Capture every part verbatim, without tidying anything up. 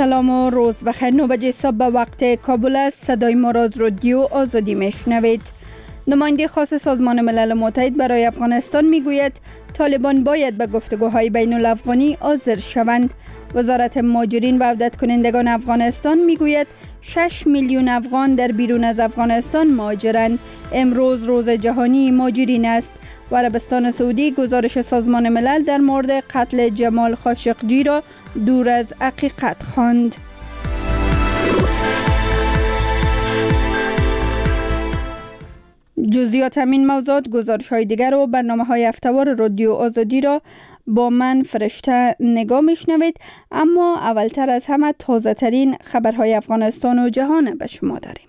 سلام و روز بخیر. نو بجه صبح به وقت کابل است. صدای ما را از رادیو آزادی میشنوید. نماینده خاص سازمان ملل متحد برای افغانستان میگوید طالبان باید به گفتگوهای بین الافغانی حاضر شوند. وزارت مهاجرین و عودت کنندگان افغانستان میگوید شش میلیون افغان در بیرون از افغانستان مهاجرند. امروز روز جهانی مهاجرین است و عربستان سعودی گزارش سازمان ملل در مورد قتل جمال خاشقجی را دور از حقیقت خواند. جزئیات همین موضوعات، گزارش های دیگر و برنامه های هفته‌وار رادیو آزادی را با من فرشته نگاه میشنوید. اما اولتر از همه تازه ترین خبرهای افغانستان و جهان به شما داریم.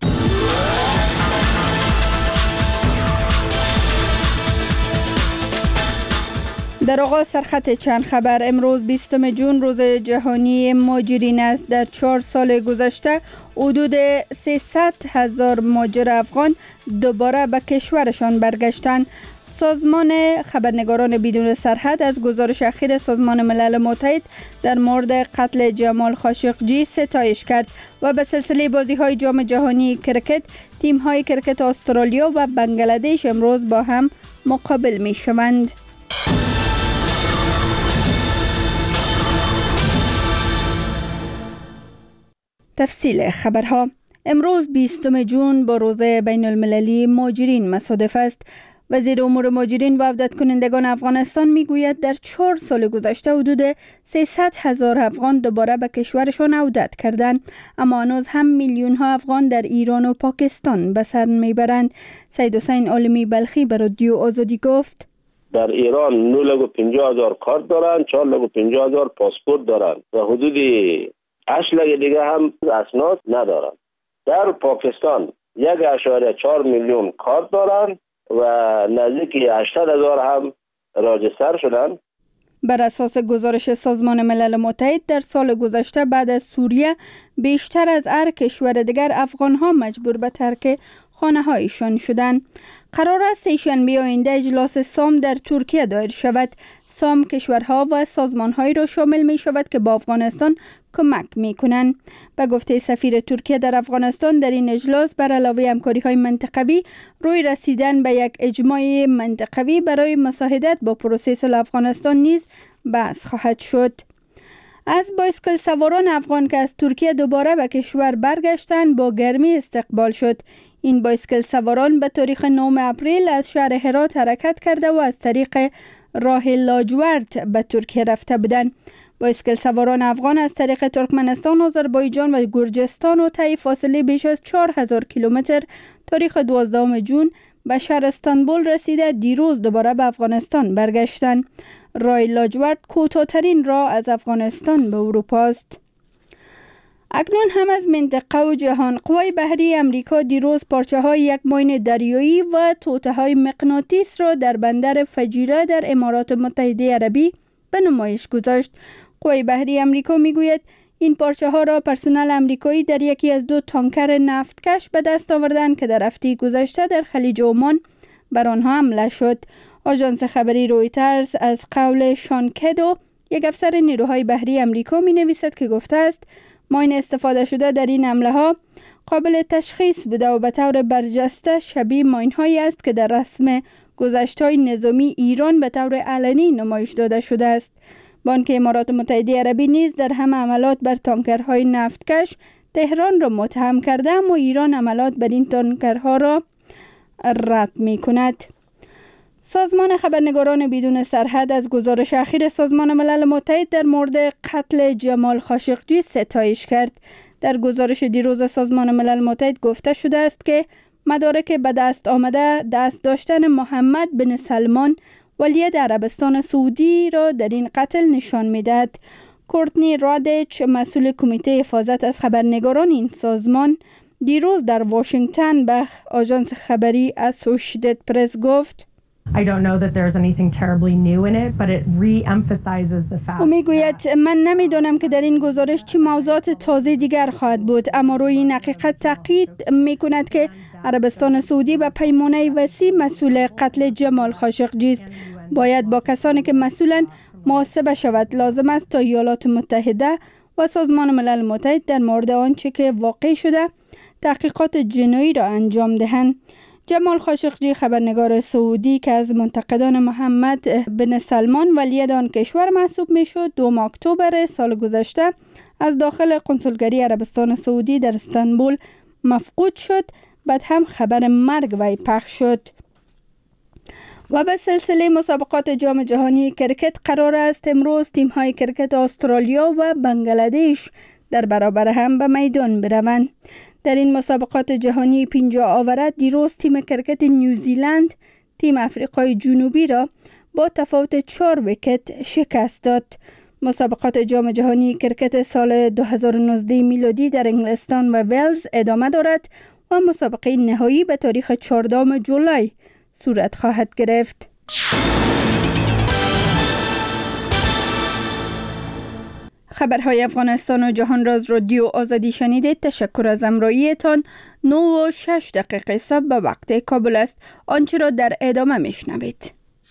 در آغاز سرخط چند خبر. امروز بیستم ژوئن روز جهانی مهاجرین است. در چهار سال گذشته حدود سیصد هزار مهاجر افغان دوباره به کشورشان برگشتند. سازمان خبرنگاران بدون سرحد از گزارش اخیر سازمان ملل متحد در مورد قتل جمال خاشقجی ستایش کرد و به سلسله بازی‌های جام جهانی کرکت تیم‌های کرکت استرالیا و بنگلادش امروز با هم مقابل می‌شوند. تفصیل خبرها. امروز بیستم ژوئن با روز بین المللی مهاجرین مصادف است. وزیر امور مهاجرین و عودت کنندگان افغانستان میگوید در چهار سال گذشته حدود سیصد هزار افغان دوباره به کشورشان عودت کردند، اما هنوز هم میلیون ها افغان در ایران و پاکستان به سر میبرند. سید حسین عالمی بلخی به رادیو آزادی گفت در ایران نه لاک و پنجاه هزار کارت دارند، چهار لاک و پنجاه هزار پاسپورت دارند و حدود هشت لاک دیگه هم اسناد ندارند. در پاکستان یک اشاره چهار میلیون کارت دارند و نزدیک هشتصد هزار هم راجستر شدند. بر اساس گزارش سازمان ملل متحد در سال گذشته بعد از سوریه بیشتر از هر کشور دیگر افغان‌ها مجبور به ترک خانه‌هایشان شدند. قرار است سه‌شنبه آینده اجلاس سام در ترکیه دایر شود. سام کشورها و سازمان‌هایی را شامل می شود که با افغانستان کمک می کنند. به گفته سفیر ترکیه در افغانستان، در این اجلاس بر علاوه همکاری‌های منطقوی روی رسیدن به یک اجماع منطقوی برای مساعدت با پروسه صلح افغانستان نیز بحث خواهد شد. از بایسکل سواران افغان که از ترکیه دوباره به کشور برگشتند با گرمی استقبال شد. این بایسکل سواران به تاریخ نهم اپریل از شهر هرات حرکت کرده و از طریق راه لاجورد به ترکیه رفته بودند. بایسکل سواران افغان از طریق ترکمنستان، آذربایجان و گرجستان و طی فاصله بیش از چهار هزار کیلومتر تاریخ دوازدهم ژوئن به شهر استانبول رسیده دیروز دوباره به افغانستان برگشتند. راه لاجورد کوتاه‌ترین راه از افغانستان به اروپا است. اکنون هم از منطقه و جهان. قوای بحری امریکا دیروز پارچه های یک ماین دریایی و توته های مغناطیس را در بندر فجیره در امارات متحده عربی به نمایش گذاشت. قوای بحری امریکا میگوید این پارچه ها را پرسنل امریکایی در یکی از دو تانکر نفتکش به دست آوردند که در هفته گذشته در خلیج عمان بر آنها حمله شد. آژانس خبری رویترز از قول شان کدو، یک افسر نیروهای بحری امریکا، می نویسد که گفته است ماین استفاده شده در این حمله ها قابل تشخیص بوده و به طور برجسته شبیه ماین هایی است که در رسم گذشته‌های نظامی ایران به طور علنی نمایش داده شده است. بانک امارات متحده عربی نیز در هم عملات بر تانکرهای نفتکش تهران را متهم کرده، اما ایران عملات بر این تانکرها را رد می کند. سازمان خبرنگاران بدون سرحد از گزارش اخیر سازمان ملل متحد در مورد قتل جمال خاشقجی ستایش کرد. در گزارش دیروز سازمان ملل متحد گفته شده است که مدارک به دست آمده دست داشتن محمد بن سلمان ولی عربستان سعودی را در این قتل نشان می‌دهد. کورتنی رادیچ، مسئول کمیته حفاظت از خبرنگاران این سازمان، دیروز در واشنگتن به آژانس خبری اسوشییتد پرس گفت I don't know that there's anything terribly new in it, but it re-emphasizes the fact. او میگوید من نمیدانم که در این گزارش چه موضوعات تازه دیگر خواهد بود، اما روی این حقیقت تاکید میکند که عربستان سعودی به پیمانه وسیع مسئول قتل جمال خاشقجی است. باید با کسانی که مسئولند محاسبه شود. لازم است تا ایالات متحده و سازمان ملل متحد در مورد آنچه که واقع شده تحقیقات جنایی را انجام دهند. جمال خاشقجی خبرنگار سعودی که از منتقدان محمد بن سلمان ولی آن کشور محسوب میشد، دوم اکتبر سال گذشته از داخل کنسولگری عربستان سعودی در استانبول مفقود شد. بعد هم خبر مرگ وی پخش شد. و به سلسله مسابقات جام جهانی کرکت قرار است امروز تیم‌های کرکت استرالیا و بنگلادش در برابر هم به میدان بروند. در این مسابقات جهانی پنجاه آوره دیروز تیم کرکت نیوزیلند تیم آفریقای جنوبی را با تفاوت چهار ویکت شکست داد. مسابقات جام جهانی کرکت سال دو هزار و نوزده میلادی در انگلستان و ولز ادامه دارد و مسابقه نهایی به تاریخ چهاردهم جولای صورت خواهد گرفت. خبرهای افغانستان و جهان راز رادیو آزادی شنیدید. تشکر از همراهیتان. نه و شش دقیقه صبح به وقت کابل است. آنچه را در ادامه میشنوید.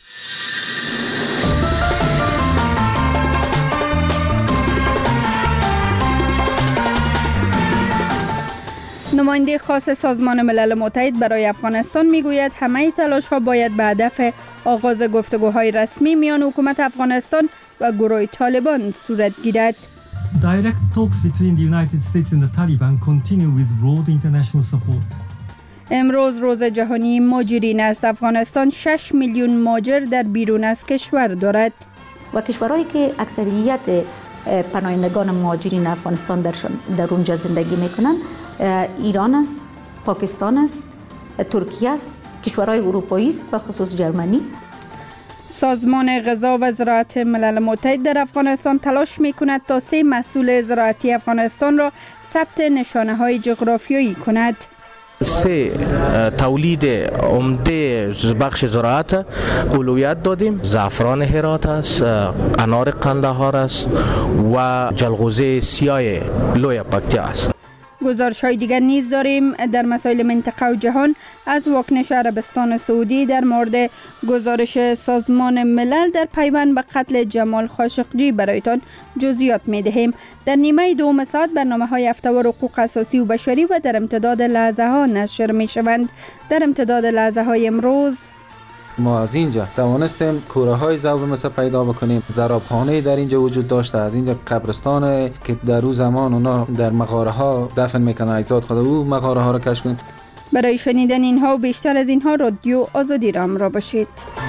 نماینده خاص سازمان ملل متحد برای افغانستان میگوید همه تلاش ها باید به هدف آغاز گفتگوهای رسمی میان حکومت افغانستان و گروه طالبان صورت گیرد. Direct talks between the United States and the Taliban continue with broad international support. امروز روز جهانی مهاجرین است. افغانستان شش میلیون مهاجر در بیرون از کشور دارد. و کشورهایی که اکثریت پناهندگان مهاجرین افغانستان در در اونجا زندگی میکنن ایران است، پاکستان است، ترکیه است، کشورهای اروپایی است، به خصوص جرمنی. سازمان غذا و زراعت ملل متحد در افغانستان تلاش میکند تا سه مسئول زراعتی افغانستان را ثبت نشانه های جغرافیایی کند. سه تولید عمده بخش زراعت اولویت دادیم. زعفران هرات است، انار قندهار است و جلغوزه سیاه لوی پکتیا است. گزارش های دیگر نیز داریم در مسائل منطقه و جهان از واکنش عربستان سعودی در مورد گزارش سازمان ملل در پیوند به قتل جمال خاشقجی برایتان جزئیات می دهیم. در نیمه دوم ساعت برنامه های هفته‌وار حقوق اساسی و بشری و در امتداد لحظه ها نشر می شوند. در امتداد لحظه های امروز ما از اینجا توانستیم کوره های ضوء مثل پیدا بکنیم. زرابخانه در اینجا وجود داشته. از اینجا قبرستان که در روز زمان اونا در مغاره ها دفن میکنن اجساد خود، او مغاره ها را کشف کنیم. برای شنیدن اینها و بیشتر از اینها رادیو آزادی را همراه باشید.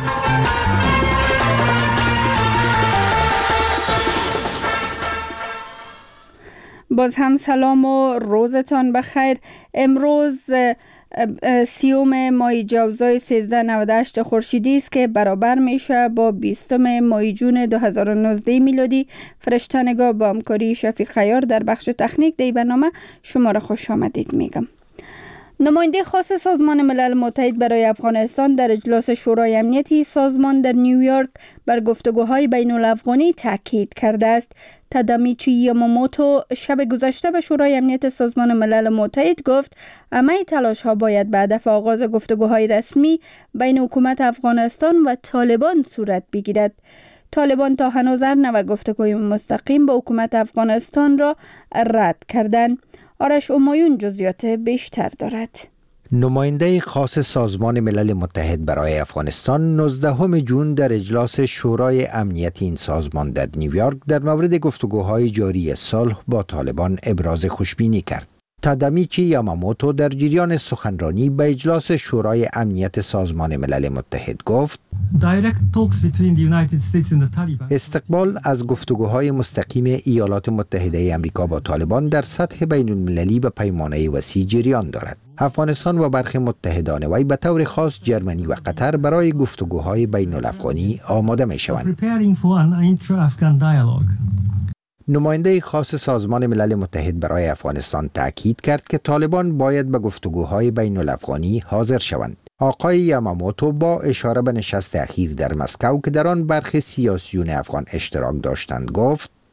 باز هم سلام و روزتان بخیر. امروز سیوم ماه جوزای سیزده نود و هشت خورشیدی است که برابر میشه با بیستم ماه جون دو هزار و نوزده میلادی. فرشتنگاه با همکاری شفیق خیار در بخش تکنیک دی برنامه شما را خوش آمدید میگم. نماینده خاص سازمان ملل متحد برای افغانستان در اجلاس شورای امنیتی سازمان در نیویورک بر گفتگوهای بین الافغانی تاکید کرده است. تادامیچی یاماموتو شب گذشته به شورای امنیت سازمان ملل متحد گفت همه تلاش ها باید به هدف آغاز گفتگوهای رسمی بین حکومت افغانستان و طالبان صورت بگیرد. طالبان تا هنوز هر نوع گفتگوی مستقیم با حکومت افغانستان را رد کردند. آرش امایون جزئیات بیشتر دارد. نماینده خاص سازمان ملل متحد برای افغانستان نوزدهم جون در اجلاس شورای امنیت این سازمان در نیویورک در مورد گفتگوهای جاری صلح با طالبان ابراز خوشبینی کرد. تادامیچی یاماموتو در جریان سخنرانی به اجلاس شورای امنیت سازمان ملل متحد گفت استقبال از گفتگوهای مستقیم ایالات متحده آمریکا با طالبان در سطح بین المللی به پیمانه وسیع جریان دارد. افغانستان و برخی متحدان وی به طور خاص جرمنی و قطر برای گفتگوهای بین الافغانی آماده می شوند. نماینده خاص سازمان ملل متحد برای افغانستان تأکید کرد که طالبان باید به گفتگوهای بین الافغانی حاضر شوند. آقای یاماموتو با اشاره به نشست اخیر در مسکو که در آن برخی سیاسیون افغان اشتراک داشتند گفت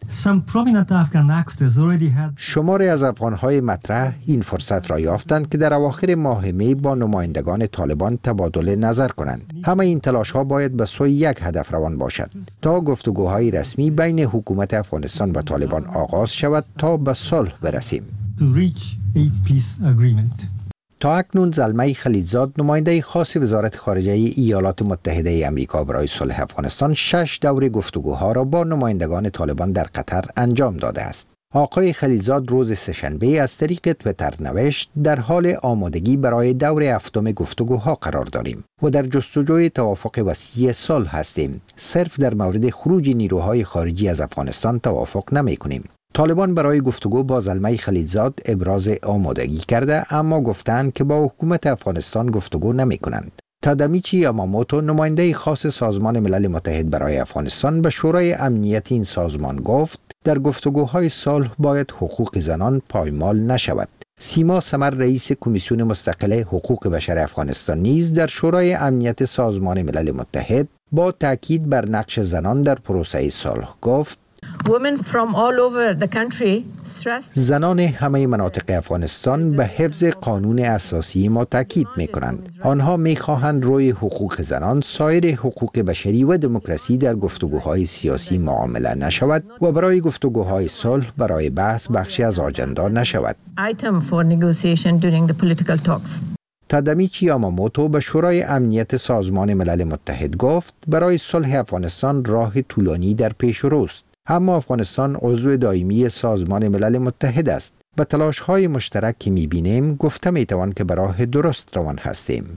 Some prominent Afghan actors already had شماری از افغان‌های مطرح این فرصت را یافتند که در اواخر ماه می با نمایندگان طالبان تبادل نظر کنند. همه این تلاش‌ها باید به سوی یک هدف روان باشد تا گفتگوهای رسمی بین حکومت افغانستان و طالبان آغاز شود تا به صلح برسیم. to reach a peace agreement. تا اکنون زلمه خلیلزاد نماینده خاص وزارت خارجه ایالات متحده آمریکا برای صلح افغانستان شش دور گفتگوها را با نمایندگان طالبان در قطر انجام داده است. آقای خلیلزاد روز سه‌شنبه از طریق تویتر نوشت در حال آمادگی برای دور هفتم گفتگوها قرار داریم و در جستجوی توافق وسیع صلح هستیم. صرف در مورد خروج نیروهای خارجی از افغانستان توافق نمی کنیم. طالبان برای گفتگو با زلمه خلیلزاد ابراز آمادگی کرده، اما گفتند که با حکومت افغانستان گفتگو نمی کنند. تادامیچی یاماموتو نماینده خاص سازمان ملل متحد برای افغانستان به شورای امنیت این سازمان گفت در گفتگوهای صلح باید حقوق زنان پایمال نشود. سیما سمر رئیس کمیسیون مستقل حقوق بشر افغانستان نیز در شورای امنیت سازمان ملل متحد با تاکید بر نقش زنان در پروسه صلح گفت Women from all over the country stressed زنان همه مناطق افغانستان به حفظ قانون اساسی ما تاکید می کنند. آنها می خواهند روی حقوق زنان، سایر حقوق بشری و دموکراسی در گفتگوهای سیاسی معامله نشود و برای گفتگوهای صلح برای بحث بخشی از آجندا نشود. item for negotiation during the political talks. تادامیچی یاماموتو به شورای امنیت سازمان ملل متحد گفت برای صلح افغانستان راه طولانی در پیش روست. اما افغانستان عضو دائمی سازمان ملل متحد است. به تلاش‌های مشترک که می‌بینیم گفته می‌توان که به راه درست روان هستیم.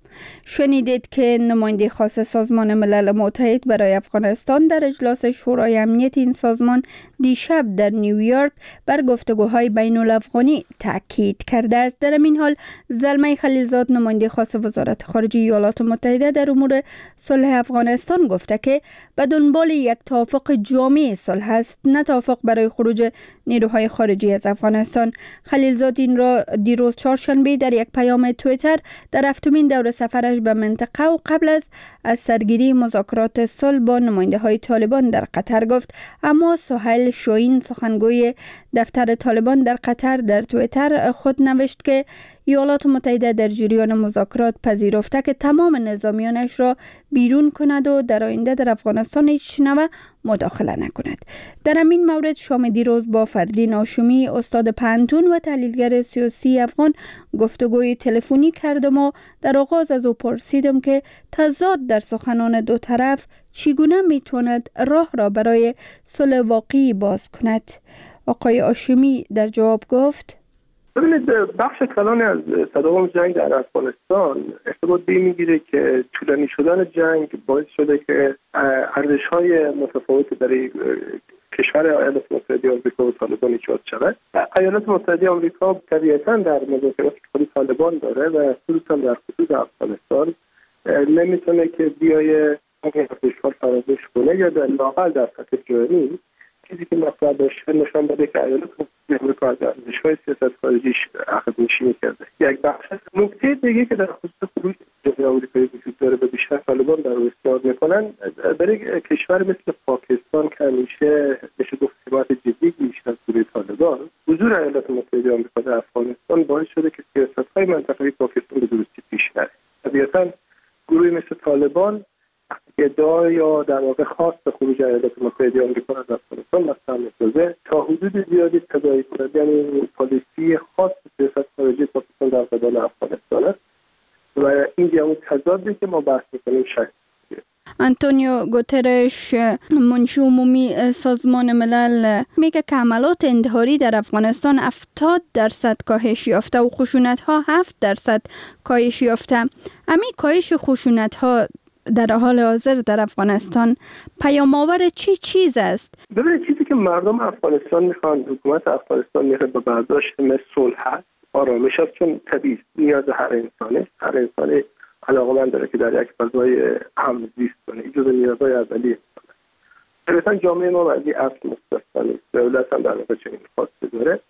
شنیدید که نماینده خاص سازمان ملل متحد برای افغانستان در اجلاس شورای امنیت این سازمان دیشب در نیویورک بر گفتگوهای بین الافغانی تاکید کرده است. در این حال زلمه خلیلزاد نماینده خاص وزارت خارجه ایالات متحده در امور صلح افغانستان گفته که به دنبال یک توافق جامع صلح است، نه توافق برای خروج نیروهای خارجی از افغانستان. خلیلزاد این را دیروز چهارشنبه در یک پیام توییتر در هفتمین دور سفرش به منطقه و قبل از از سرگیری مذاکرات صلح با نماینده های طالبان در قطر گفت. اما سهیل شاهین سخنگوی دفتر طالبان در قطر در توییتر خود نوشت که ایالات متحده در جریان مذاکرات پذیرفته که تمام نظامیانش را بیرون کند و در آینده در افغانستان هیچ نوع مداخله نکند. در همین مورد شام دیروز با فردین هاشمی استاد پانتون و تحلیلگر سیاسی افغان گفتگوی تلفنی کردم و در آغاز از او پرسیدم که تضاد در سخنان دو طرف چگونه میتواند راه را برای صلح واقعی باز کند. آقای هاشمی در جواب گفت: ببینید، بخش کلانی از تداوم جنگ در افغانستان ارتباط به این میگیره که طولانی شدن جنگ باعث شده که ارزش‌های متفاوت برای کشور ایالات متحده آمریکا و طالبان ایجاد شود. ایالات متحده آمریکا طبیعتاً در مذاکراتی که خود طالبان داره و خصوصاً در خصوص افغانستان نمیتونه که بیای اشکال فراموش کنه یا در لااقل در سطح جهانی چیزی که مطرح باشه نشان بده که ایالات متحده آمریکا از ارزش‌های سیاست خارجیش عقب نشینی کرده. یک بخش نکته دیگه که در خصوص خروج جمهوری آمریکایی وجود داره و بیشتر طالبان در روی استفاده میکنن، برای کشور مثل پاکستان که همیشه میشه گفت حمایت جدی میشه از گروه طالبان، حضور ایالات متحده آمریکا در افغانستان باعث شده که سیاست‌های منطقه‌ای پاکستان به درستی پیش نره. طبیعتاً گروهی مثل طالبان ادعا یا در واقع خواست خروج ایالات متحده آمریکا از افغانستان مطرح می‌سازه تا حدود زیادی تداعی کنند، یعنی پالیسی خاص سیاست خارجی پاکستان در قبال افغانستان است و این همون تضادی که ما بحث می‌کنیم شکل آنتونیو گوترش منشی عمومی سازمان ملل میگه که حملات انتحاری در افغانستان هفتاد درصد کاهش یافته و خشونت‌ها هفت درصد کاهش یافته. همین کاهش خشونت‌ها در حال حاضر در افغانستان پیام‌آور چی چیز است؟ ببینید، چیزی که مردم افغانستان میخوان، حکومت افغانستان میخواد با برداشت مثل صلح، آرامش است، چون طبیعی نیاز هر انسانه. هر انسان علاقه‌مند داره که در یک فضای امن زیست کنه. این جزء نیازهای اولیه انسانه. مثلا جامعه ما از این اصل مستثنا نیست. دولت هم در واقع چنین خواسته داره.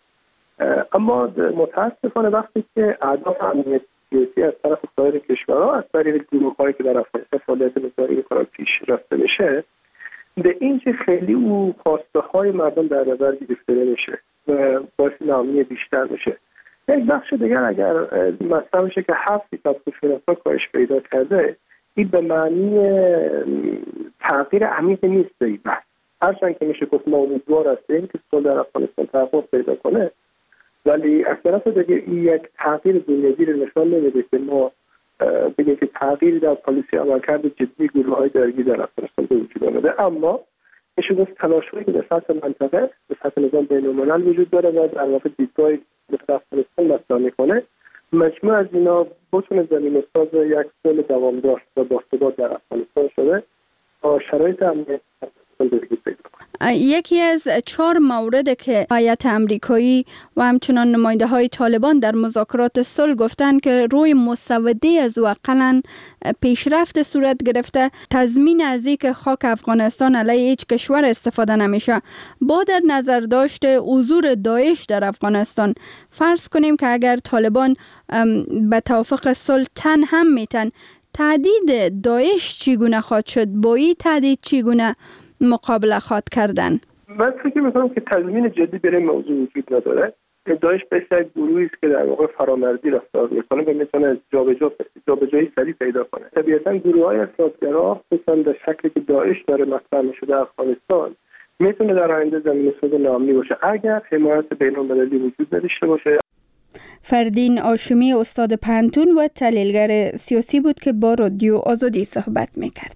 اما متاسفانه وقتی که اهداف امنیتی سیاسی از طرف سایر کشورها از طریق گروه‌هایی که در افغانستان فعالیت نظامی می‌کنن پیش رفته بشه، به این که خیلی او خواسته های مردم در نظر گرفته نمیشه و باعث ناامنی بیشتر میشه. یک بخش دیگر اگر مثلا میشه که هفت فیصد خشونت‌ها کاهش پیدا کرده، این به معنی تغییر عمیق نیست. این بحث هرچند که میشه گفت ما امیدوار هستیم که صلح در افغانستان تحقق پیدا کنه، ولی از طرف دیگه این یک تغییر بنیادی رو نشان نمیده که ما بگیم که تغییری در پالیسی عملکرد جدی گروه‌های درگیر در افغانستان به وجود آمده. اما میشه گفت تلاش‌هایی که به سطح منطقه به سطح نظام بین‌الملل وجود داره و در واقع دیدگاه به افغانستان مطرح میکنه، مجموع از اینا بتونه زمینه ساز یک صلح دوامدار و باثبات در افغانستان شده تا شرایط امنیت بهبود پیدا کنه. یکی از چهار مورد که هیئت امریکایی و همچنان نماینده های طالبان در مذاکرات صلح گفتند که روی مسودی از واقعا پیشرفت صورت گرفته، تضمین از اینکه خاک افغانستان علیه هیچ کشور استفاده نمیشه. با در نظر داشته حضور داعش در افغانستان، فرض کنیم که اگر طالبان به توافق صلح تن هم میتن، تهدید داعش چگونه خواهد شد؟ با این تهدید چگونه مقابله خواهد کردن؟ من فکر میکنم که تضمین جدی برای موضوع وجود نداره. داعش بهش یک گروهی است که در واقع فرامرزی رفتار میکنه و میتونه جابجا جابجایی سریع پیدا کنه. طبیعتا گروه‌های افراطگرا خصوصا در شکلی که داعش داره مطرح میشه در افغانستان میتونه در آینده زمینه ساز ناامنی باشه اگر حمایت بین‌المللی وجود نداشته باشه. فردین هاشمی استاد پانتون و تحلیلگر سیاسی بود که با رادیو آزادی صحبت میکرد.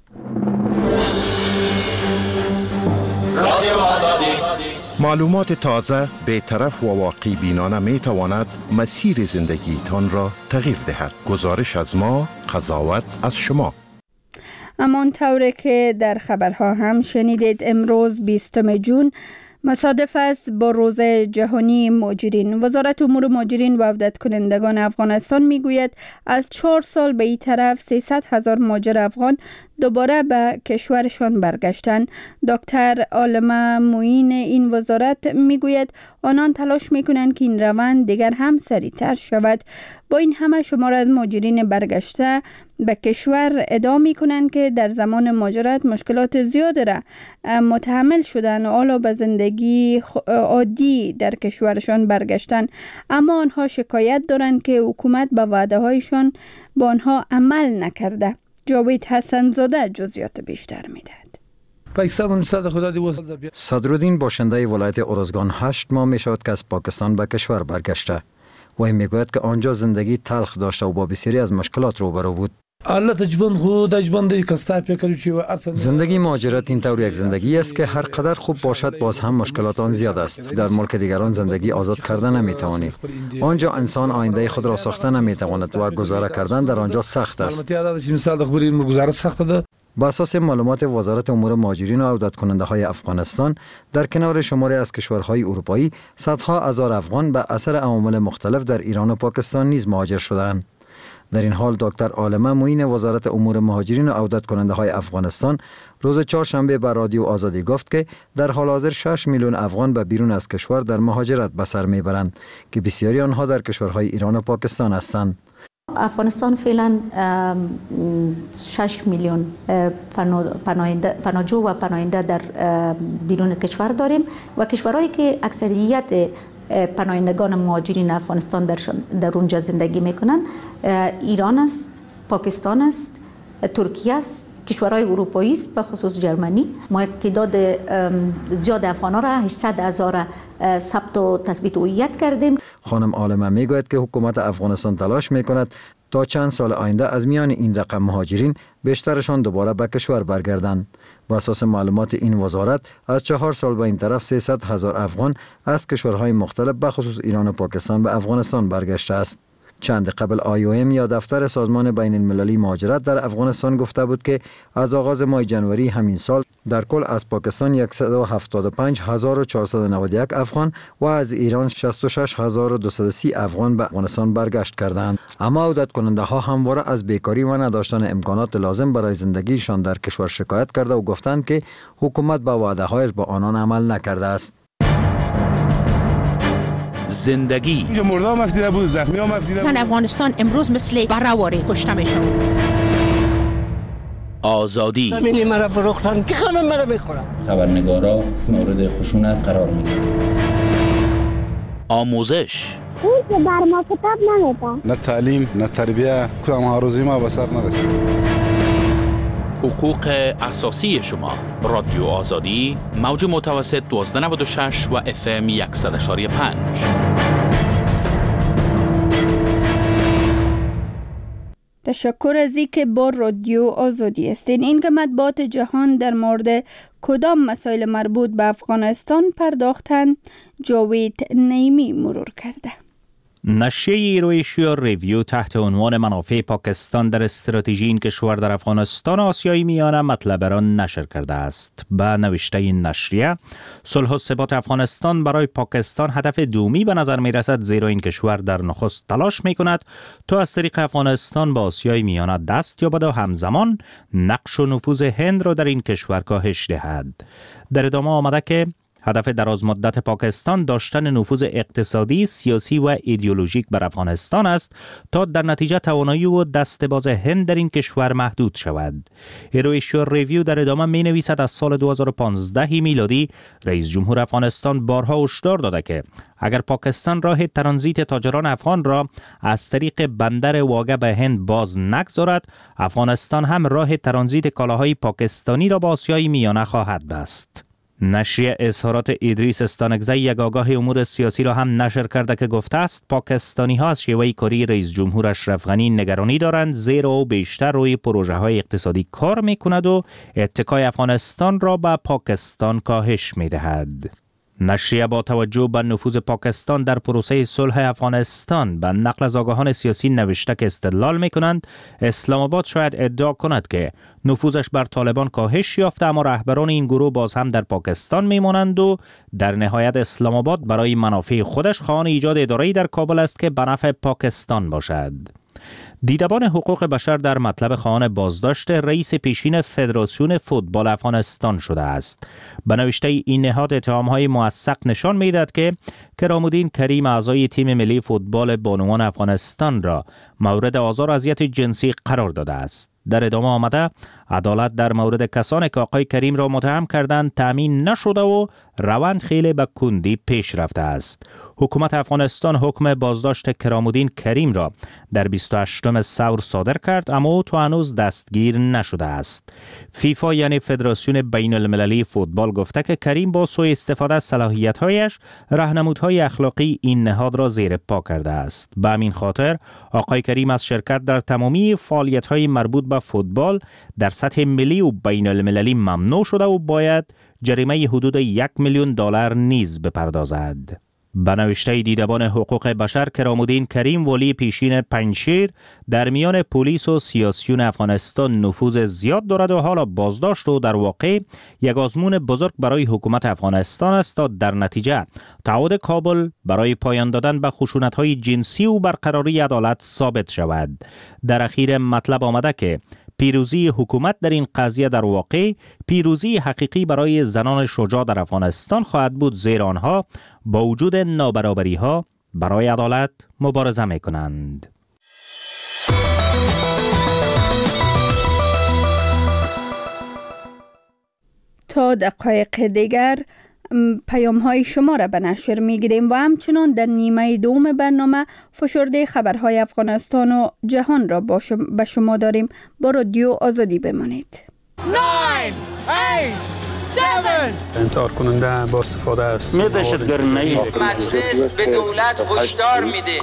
معلومات تازه، بی‌طرف و واقعی بینانه می تواند مسیر زندگی تان را تغییر دهد. گزارش از ما، قضاوت از شما. همان طوری که در خبرها هم شنیدید، امروز بیستم ژوئن مصادف است با روز جهانی مهاجرین. وزارت امور مهاجرین و عودت کنندگان افغانستان میگوید از چهار سال به این طرف سیصد هزار مهاجر افغان دوباره به کشورشان برگشتند. دکتر عالمه معین این وزارت میگوید آنان تلاش میکنند که این روند دیگر هم سریعتر شود. با این همه شمار از مهاجرین برگشته به کشور ادعا میکنند که در زمان مهاجرت مشکلات زیاد را متحمل شدن و حالا به زندگی عادی در کشورشان برگشتن، اما آنها شکایت دارند که حکومت به وعده هایشان با آنها عمل نکرده. جاوید حسن زاده جزئیات بیشتر میدهد. صدرالدین باشنده ولایت ارزگان هشت ماه می شود که از پاکستان به کشور برگشته و این می گوید که آنجا زندگی تلخ داشته و با بسیاری از مشکلات روبرو بود. زندگی مهاجرت این طور یک زندگی است که هر قدر خوب باشد باز هم مشکلات آن زیاد است. در ملک دیگران زندگی آزاد کردن نمی توانی. آنجا انسان آینده خود را ساخته نمی تواند و گذاره کردن در آنجا سخت است. با اساس معلومات وزارت امور مهاجرین و عودت کننده های افغانستان، در کنار شماری از کشورهای اروپایی، صدها هزار افغان به اثر عوامل مختلف در ایران و پاکستان نیز مهاجر شدند. در این حال دکتر عالمه معین وزارت امور مهاجرین و عودت کننده های افغانستان روز چهارشنبه به رادیو آزادی گفت که در حال حاضر شش میلیون افغان به بیرون از کشور در مهاجرت به سر میبرند که بسیاری آنها در کشورهای ایران و پاکستان هستند. افغانستان فعلا شش میلیون پناهجو و پناهنده در بیرون کشور داریم و کشورهایی که اکثریت پناهندگان مهاجرین افغانستان در, در اونجا زندگی میکنن ایران است، پاکستان است، ترکیه است، کشورهای اروپایی است، به خصوص جرمنی. ما تعداد زیاد افغان‌ها را هشتصد هزار ثبت و تثبیت هویت کردیم. خانم عالمه میگوید که حکومت افغانستان تلاش میکند تا چند سال آینده از میان این رقم مهاجرین بیشترشان دوباره به کشور برگردند. با اساس معلومات این وزارت از چهار سال به این طرف سیصد هزار افغان از کشورهای مختلف به خصوص ایران و پاکستان به افغانستان برگشته است. چند قبل آی او ام یا دفتر سازمان بین المللی مهاجرت در افغانستان گفته بود که از آغاز ماه جنوری همین سال در کل از پاکستان صد و هفتاد و پنج هزار و چهارصد و نود و یک افغان و از ایران شصت و شش هزار و دویست و سی افغان به افغانستان برگشت کردند. اما عودت کننده ها همواره از بیکاری و نداشتن امکانات لازم برای زندگیشان در کشور شکایت کرده و گفتند که حکومت به وعده هایش با آنان عمل نکرده است. زندگی اینجا مرده هم افتیده بود، زخمی هم افتیده بود. زن افغانستان امروز مثل برهواری کشته میشن. آزادی. زمینی مرا فروختن که همه مرا میخورن. خبرنگارا مورد خشونت قرار میگیرن. آموزش. اون که بر ما کتاب نمیدن. نه تعلیم نه تربیه کدام هاروزی ما به سر نرسید. حقوق اساسی شما. رادیو آزادی موج متوسط دوازده نود و شش و اف ام صد و یک و پنج. تشکر از اینکه با رادیو آزادی هستین. این که مطبوعات جهان در مورد کدام مسائل مربوط به افغانستان پرداختن، جاوید نعیمی مرور کرده. نشریه ایرویشیا ریویو تحت عنوان منافع پاکستان در استراتژی این کشور در افغانستان آسیای میانه مطلب را نشر کرده است. به نوشته این نشریه، صلح و ثبات افغانستان برای پاکستان هدف دومی به نظر می رسد، زیرا این کشور در نخست تلاش می کند تا از طریق افغانستان به آسیای میانه دست یابد و همزمان نقش و نفوذ هند را در این کشور کاهش دهد. در ادامه آمده که هدف دراز مدت پاکستان داشتن نفوذ اقتصادی، سیاسی و ایدئولوژیک بر افغانستان است تا در نتیجه توانایی و دستباز هند در این کشور محدود شود. ایرویشیا ریویو در ادامه می نویسد از سال دو هزار و پانزده میلادی رئیس جمهور افغانستان بارها هشدار داده که اگر پاکستان راه ترانزیت تاجران افغان را از طریق بندر واگه به هند باز نگذارد، افغانستان هم راه ترانزیت کالاهای پاکستانی را به آسیای میانه خواهد بست. نشریه اظهارات ادریس استانکزی، یک آگاه امور سیاسی را هم نشر کرده که گفته است پاکستانی ها از شیوه کاری رئیس جمهور اشرف غنی نگرانی دارند، زیرا او بیشتر روی پروژه های اقتصادی کار می کند و اتکای افغانستان را به پاکستان کاهش می دهد. نشریه با توجه به نفوذ پاکستان در پروسه صلح افغانستان به نقل از آگاهان سیاسی نوشته که استدلال می کنند اسلام آباد شاید ادعا کند که نفوذش بر طالبان کاهش یافته، اما رهبران این گروه باز هم در پاکستان می مانند و در نهایت اسلام آباد برای منافع خودش خواهان ایجاد اداره‌ای در کابل است که به نفع پاکستان باشد. دیدبان حقوق بشر در مطلب خواهان بازداشت رئیس پیشین فدراسیون فوتبال افغانستان شده است. به نوشته این نهاد اتهام‌های موثق نشان می‌دهد که کرام‌الدین کریم اعضای تیم ملی فوتبال بانوان افغانستان را مورد آزار و اذیت جنسی قرار داده است. در ادامه آمده عدالت در مورد کسانی که آقای کریم را متهم کردند تأمین نشده و روند خیلی به کندی پیش رفته است. حکومت افغانستان حکم بازداشت کرام‌الدین کریم را در بیست و هشتم ثور صادر کرد، اما او تا هنوز دستگیر نشده است. فیفا یعنی فدراسیون بین المللی فوتبال گفته که کریم با سوء استفاده از صلاحیت‌هایش راهنمودهای اخلاقی این نهاد را زیر پا کرده است. به همین خاطر آقای کریم از شرکت در تمامی فعالیت‌های مربوط به فوتبال در سطح ملی و بین المللی ممنوع شده و باید جریمه حدود یک میلیون دلار نیز بپردازد. به نوشته دیدبان حقوق بشر، کرام‌الدین کریم ولی پیشین پنجشیر در میان پلیس و سیاسیون افغانستان نفوذ زیاد دارد و حالا بازداشت و در واقع یک آزمون بزرگ برای حکومت افغانستان است تا در نتیجه تعهد کابل برای پایان دادن به خشونت‌های جنسی و برقراری عدالت ثابت شود. در اخیر مطلب آمده که پیروزی حکومت در این قضیه در واقع پیروزی حقیقی برای زنان شجاع در افغانستان خواهد بود، زیرا آنها با وجود نابرابری ها برای عدالت مبارزه می کنند. تا دقایق دیگر پیام های شما را به نشر می گیریم و همچنان در نیمه دوم برنامه فشرده خبرهای افغانستان و جهان را به شما داریم. با رادیو آزادی بمانید. نه، هشت، هفت انتحار کننده با استفاده است. مجلس به دولت هشدار میده.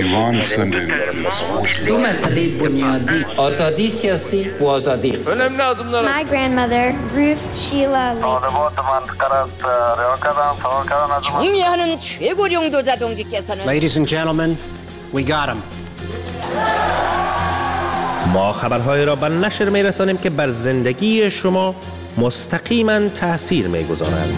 دو مسئله بنیادی: آزادی سیاسی و آزادی اقتصادی. My grandmother, Ruth Sheila Lee. 경의하는 최고령 도자 동지께서는 Ladies and gentlemen, we got him. ما خبرهای را به نشر می رسانیم که بر زندگی شما مستقیما تأثیر می گذارند.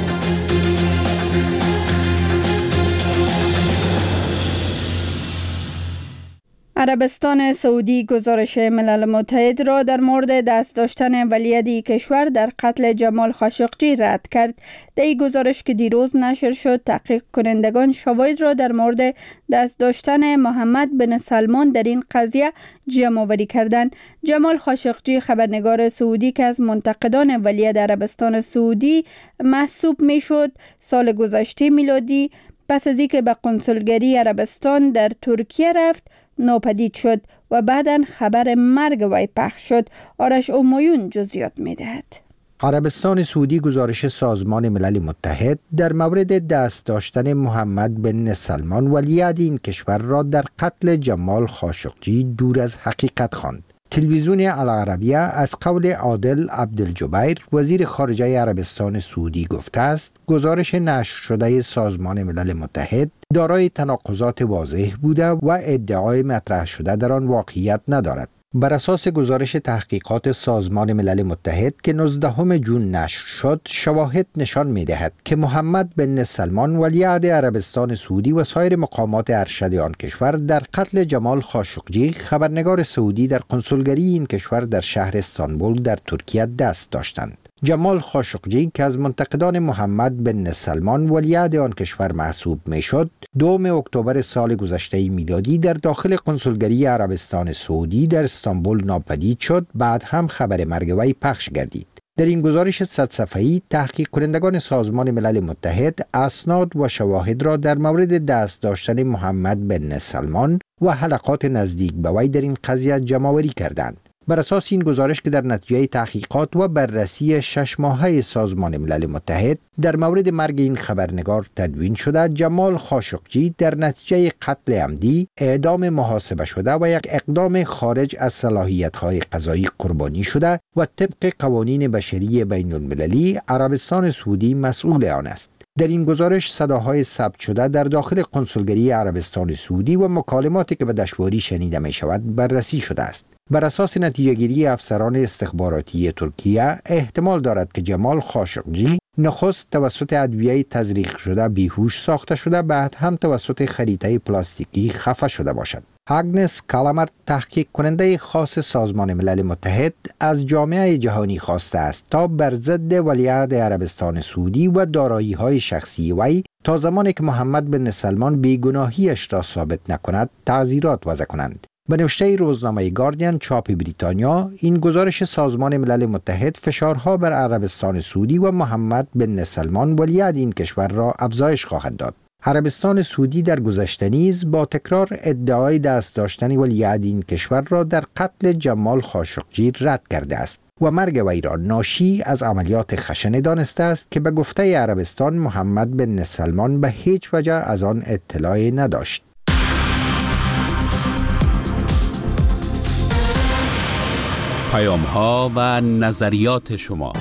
عربستان سعودی گزارش ملل متحد را در مورد دست داشتن ولیعهد کشور در قتل جمال خاشقجی رد کرد. در این گزارش که دیروز نشر شد، تحقیق کنندگان شواهد را در مورد دست داشتن محمد بن سلمان در این قضیه جمع آوری کردند. جمال خاشقجی خبرنگار سعودی که از منتقدان ولیعهد عربستان سعودی محسوب میشد، سال گذشته میلادی پس از اینکه به قنصلگری عربستان در ترکیه رفت ناپدید شد و بعداً خبر مرگ وی پخش شد. آرش اومایون جزئیات می‌دهد. عربستان سعودی گزارش سازمان ملل متحد در مورد دست داشتن محمد بن سلمان ولیعهد این کشور را در قتل جمال خاشقجی دور از حقیقت خواند. تلویزیون العربیه از قول عادل عبدالجبیر وزیر خارجه عربستان سعودی گفته است گزارش نشر شده سازمان ملل متحد دارای تناقضات واضح بوده و ادعای مطرح شده در آن واقعیت ندارد. بر اساس گزارش تحقیقات سازمان ملل متحد که نوزدهم ژوئن نشر شد، شواهد نشان می‌دهد که محمد بن سلمان ولیعهد عربستان سعودی و سایر مقامات ارشد آن کشور در قتل جمال خاشقجی خبرنگار سعودی در قنصلگری این کشور در شهر استانبول در ترکیه دست داشتند. جمال خاشقجی که از منتقدان محمد بن سلمان ولیعهد آن کشور محسوب میشد، دوم اکتبر سال گذشته میلادی در داخل قنصلگری عربستان سعودی در استانبول ناپدید شد. بعد هم خبر مرگ وی پخش گردید. در این گزارش صد صفحه‌ای تحقیق کنندگان سازمان ملل متحد اسناد و شواهد را در مورد دست داشتن محمد بن سلمان و حلقات نزدیک به وی در این قضیه جمع‌آوری کردند. بر اساس این گزارش که در نتیجه تحقیقات و بررسی شش ماهه سازمان ملل متحد در مورد مرگ این خبرنگار تدوین شده، جمال خاشقجی در نتیجه قتل عمدی، اعدام محاسبه شده و یک اقدام خارج از صلاحیت‌های قضایی قربانی شده و طبق قوانین بشری بین المللی عربستان سعودی مسئول آن است. در این گزارش صداهای ثبت شده در داخل قنصلگری عربستان سعودی و مکالماتی که به دشواری شنیده می شود بررسی شده است. بر اساس نتیجه گیری افسران استخباراتی ترکیه، احتمال دارد که جمال خاشقجی نخست توسط ادویه تزریق شده بیهوش ساخته شده، بعد هم توسط خریطه پلاستیکی خفه شده باشد. آگنس کالامرت، تحقیق کننده خاص سازمان ملل متحد، از جامعه جهانی خواسته است تا بر ضد ولیعهد عربستان سعودی و دارایی‌های شخصی وی تا زمانی که محمد بن سلمان بیگناهیش را ثابت نکند تعزیرات وضع کنند. به نوشته روزنامه گاردین چاپ بریتانیا، این گزارش سازمان ملل متحد فشارها بر عربستان سعودی و محمد بن سلمان ولیعهد این کشور را افزایش خواهد داد. عربستان سعودی در گذشته نیز با تکرار ادعای دست داشتن ولیعهد این کشور را در قتل جمال خاشقجی رد کرده است و مرگ وی را ناشی از عملیات خشن دانسته است که به گفته عربستان محمد بن سلمان به هیچ وجه از آن اطلاعی نداشت. پیام ها و نظریات شما.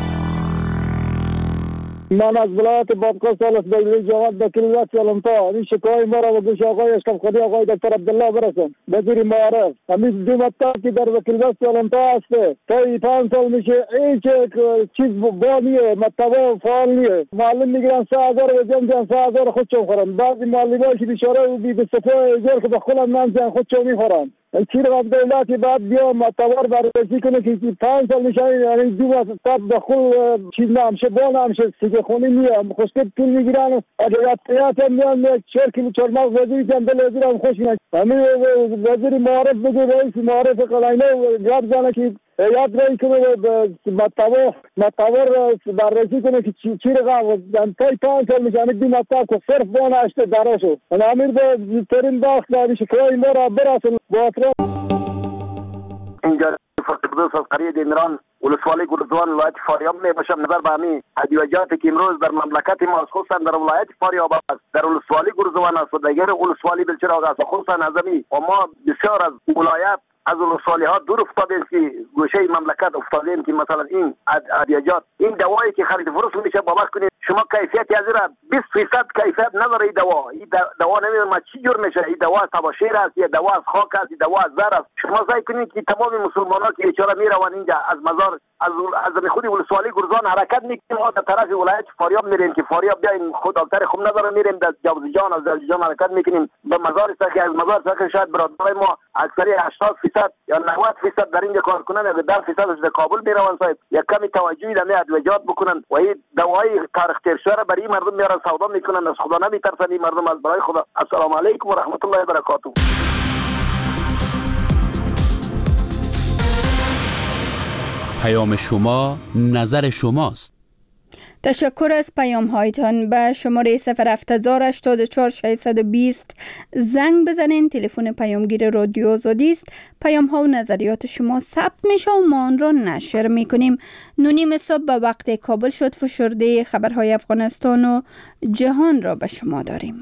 من از ولایت بادغیس سالس بیلی جواد به کلیات سالمتا این شکای ما را و گوش آقای اشکم خودی آقای دکتر عبدالله برسن وزیر معارف. همین دو مطلب که در وکیلات سالمتا هسته تا ای پانچ سال میشه هیچ چیز با نیه مطبع فعال نیه. معلم میگیرن سه هزار و جمع جمع سه هزار خودشون خورن. بعضی معلمایی که بیچاره و بی بستفای ایجار که به خودم نمزن خودشون میخورن. چی رو از دولتی بعد بیا مطور بررسی کنه که پنج سال میشه یعنی دو مطلب دخول چیز نمشه با نمشه سیگه خونی میام خوشکت پول میگیرن اجازت سیاست هم میان چهر کیلو چرماغ وزیری که هم دل وزیر هم خوش میاد همین وزیر معارف بگه رئیس معارف قلعینه یاد زنه که یاد رایی کنه مطور مطور بررسی کنه که چی, چی رقم تای پنج سال میشه همین دو مطلب که صرف با نشته دراشو امیر به زیدترین باخت داری شکای ما را برسن با اطراف اینجا فرقدوس از قریه دیمران ولسوالی گلزوان ولایت فاریاب می باشم. نظر به همین ادویجاتی که امروز در مملکت ما خصوصا در ولایت فاریاب است، در ولسوالی گلزوان است و دیگر ولسوالی بلچراغ است، خصوصا از همین و ما بسیار از ولایت از ولسوالی ها دور افتادیم که گوشه مملکت افتادیم که مثلا این ادویجات این دوایی که خرید فروش میشه باور کنید شما کیفیت از را بیست درصد کیفیت نداره این دوا. این دوا نمیدونم چی جور میشه. این دوا از تباشیر است یا دوا از خاک است یا دوا از زر است. شما سعی کنید که تمام مسلمانان که بیچاره میروند اینجا از مزار از از خود ولسوالی گرزان حرکت میکنیم ما در طرف ولایت فاریاب میریم که فاریاب بیاین خود دکتر خوب نداره میریم در جوزجان از جوزجان حرکت میکنیم به مزار است که از مزار است شاید برادرای ما اکثری هشتاد درصد یا نود درصد در اینجا کار کنن یا ده درصد از کابل میروند صاحب یک کمی توجهی در ادویجات بکنن و این دوای تاریخ تیر شده برای مردم میارن سودا میکنن از خدا نمیترسن این مردم از برای خدا. السلام علیکم و رحمت الله و برکاته. پیام شما نظر شماست. تشکر از پیام هایتان. به شماره صفر هفت هزار هشتاد و چهار ششصد و بیست زنگ بزنین. تلفن پیامگیر رادیو آزادی است. پیام ها و نظریات شما ثبت میشه و ما آن را نشر میکنیم. نونیم صبح به وقت کابل شد. فشرده خبرهای افغانستان و جهان را به شما داریم.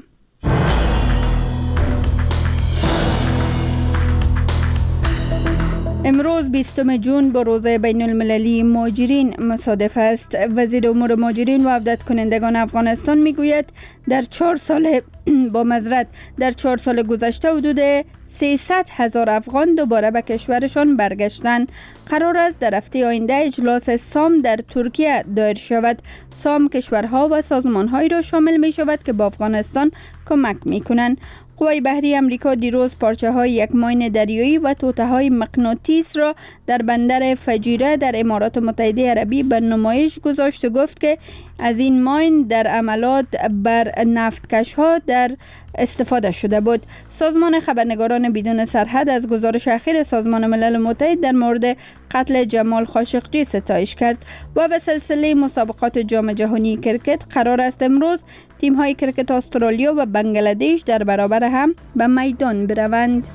امروز بیستم جون با روز بین المللی مهاجرین مصادف است. وزیر امور مهاجرین و عودت کنندگان افغانستان میگوید در چهار سال با معذرت در چهار سال گذشته حدود سیصد هزار افغان دوباره به کشورشان برگشتن. قرار است در هفته آینده اجلاس سام در ترکیه دایر شود. سام کشورها و سازمانهایی را شامل می شود که با افغانستان کمک می کنند. قوای بحری امریکا دیروز پارچه های یک ماین دریایی و توته های مغناطیس را در بندر فجیره در امارات متحده عربی به نمایش گذاشت و گفت که از این ماین در عملات بر نفتکش ها در استفاده شده بود. سازمان خبرنگاران بدون سرحد از گزارش اخیر سازمان ملل متحد در مورد قتل جمال خاشقجی ستایش کرد و به سلسله مسابقات جام جهانی کرکت قرار است امروز تیم‌های کرکت استرالیا و بنگلادش در برابر هم به میدان بروند.